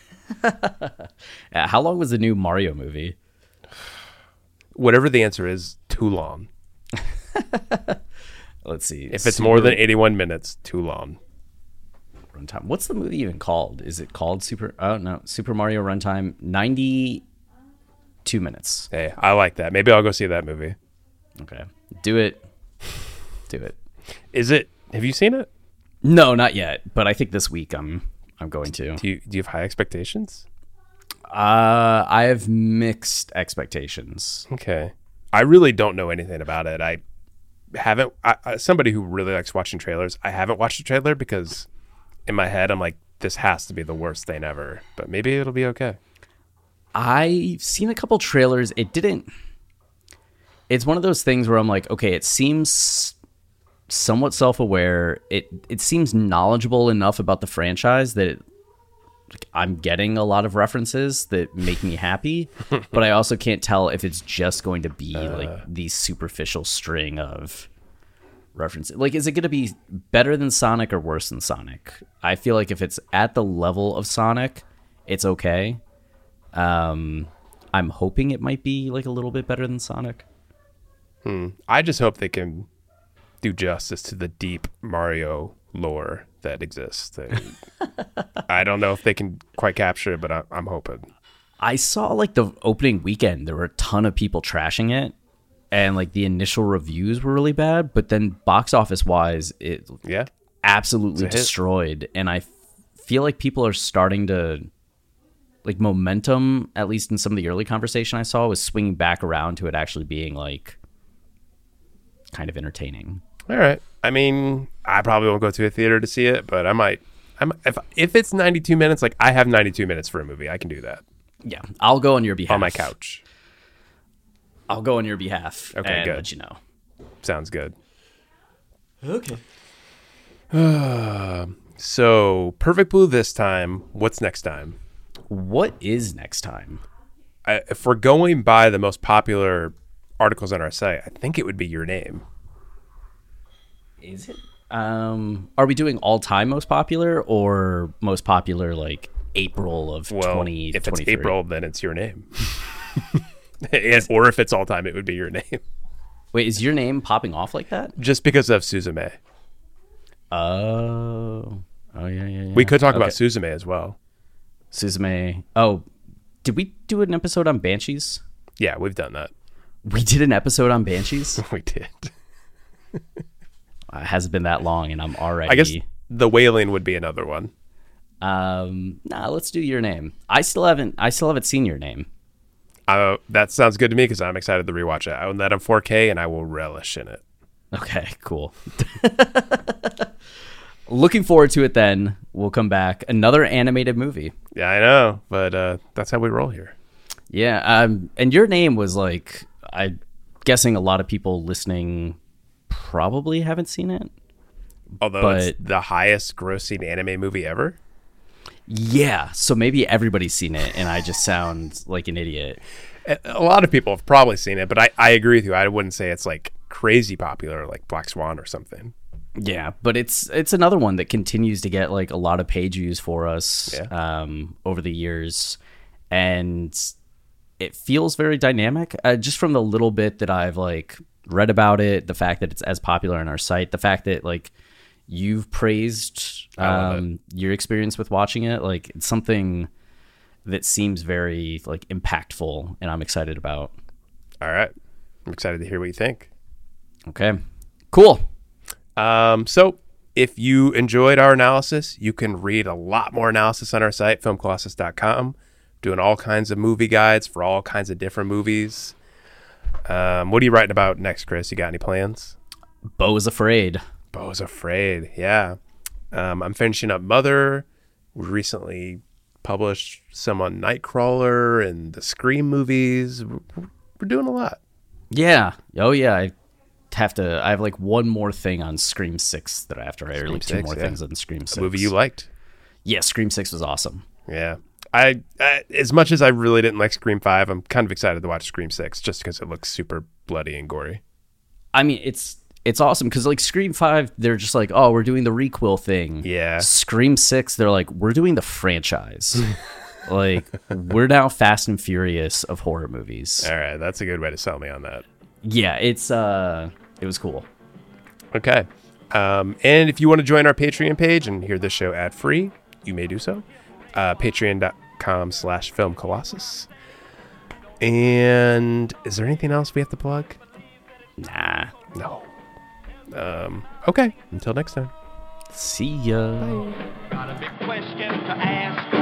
Uh, how long was the new Mario movie? Whatever the answer is, too long. Let's see. If it's more than eighty-one minutes, too long. Runtime. What's the movie even called? Is it called Super? Oh no, Super Mario Runtime. ninety-two minutes. Hey, I like that. Maybe I'll go see that movie. Okay, do it. Do it. Is it? Have you seen it? No, not yet. But I think this week I'm I'm going to. Do you do you have high expectations? Uh, I have mixed expectations. Okay. I really don't know anything about it. I haven't, I, I, somebody who really likes watching trailers, I haven't watched a trailer because in my head, I'm like, this has to be the worst thing ever, but maybe it'll be okay. I've seen a couple trailers. It didn't, it's one of those things where I'm like, okay, it seems somewhat self-aware. It, it seems knowledgeable enough about the franchise that it, like, I'm getting a lot of references that make me happy, but I also can't tell if it's just going to be uh, like the superficial string of references. Like, is it going to be better than Sonic or worse than Sonic? I feel like if it's at the level of Sonic, it's okay. Um, I'm hoping it might be like a little bit better than Sonic. Hmm. I just hope they can do justice to the deep Mario lore that exists. I don't know if they can quite capture it, but I, I'm hoping. I saw like the opening weekend, there were a ton of people trashing it, and like the initial reviews were really bad, but then box office wise, it yeah absolutely destroyed. And I f- feel like people are starting to like momentum, at least in some of the early conversation I saw, was swinging back around to it actually being like kind of entertaining. All right. I mean, I probably won't go to a theater to see it, but I might. I'm if if it's ninety-two minutes, like I have ninety-two minutes for a movie, I can do that. Yeah, I'll go on your behalf. On my couch. I'll go on your behalf. Okay, and good. Let you know. Sounds good. Okay. Uh, so Perfect Blue this time. What's next time? What is next time? I, if we're going by the most popular articles on our site, I think it would be Your Name. Is it? Um, are we doing all time most popular or most popular like April of well, twenty twenty-three? If it's April, then it's Your Name. and, or if it's all time, it would be Your Name. Wait, is Your Name popping off like that? Just because of Suzume. Oh. Oh, yeah, yeah, yeah. We could talk okay. about Suzume as well. Suzume. Oh, did we do an episode on Banshees? Yeah, we've done that. We did an episode on Banshees? We did. It hasn't been that long, and I'm already... I guess The Wailing would be another one. Um, nah, let's do Your Name. I still haven't. I still haven't seen Your Name. Uh, that sounds good to me because I'm excited to rewatch it. I own that on four K and I will relish in it. Okay, cool. Looking forward to it then. We'll come back. Another animated movie. Yeah, I know, but uh, that's how we roll here. Yeah, um, and your name was like, I'm guessing a lot of people listening probably haven't seen it. Although but, it's the highest grossing anime movie ever. Yeah, so maybe everybody's seen it and I just sound like an idiot. A lot of people have probably seen it, but I, I agree with you. I wouldn't say it's like crazy popular like Black Swan or something. Yeah, but it's it's another one that continues to get like a lot of page views for us Yeah. um, over the years. And it feels very dynamic. Uh, just from the little bit that I've like read about it, the fact that it's as popular on our site, the fact that like you've praised um, your experience with watching it, like it's something that seems very like impactful and I'm excited about. All right. I'm excited to hear what you think. Okay, cool. Um, so if you enjoyed our analysis, you can read a lot more analysis on our site, film colossus dot com, doing all kinds of movie guides for all kinds of different movies. Um, what are you writing about next, Chris? You got any plans? Beau's Afraid. Beau's Afraid. Yeah. Um, I'm finishing up Mother. We recently published some on Nightcrawler and the Scream movies. We're, we're doing a lot. Yeah. Oh, yeah. I have to. I have like one more thing on Scream Six that I have to write. Or like two six, more yeah. things on Scream Six. A movie you liked? Yeah, Scream Six was awesome. Yeah. I, I as much as I really didn't like Scream Five, I'm kind of excited to watch Scream Six just because it looks super bloody and gory. I mean, it's it's awesome because like Scream Five, they're just like, oh, we're doing the requel thing. Yeah. Scream Six, they're like, we're doing the franchise. Like, we're now Fast and Furious of horror movies. All right, that's a good way to sell me on that. Yeah, it's uh, it was cool. Okay. Um, and if you want to join our Patreon page and hear this show ad free, you may do so. Uh, Patreon.com slash Film Colossus. And is there anything else we have to plug? Nah. No. Um, okay. Until next time. See ya. Bye. Got a big question to ask.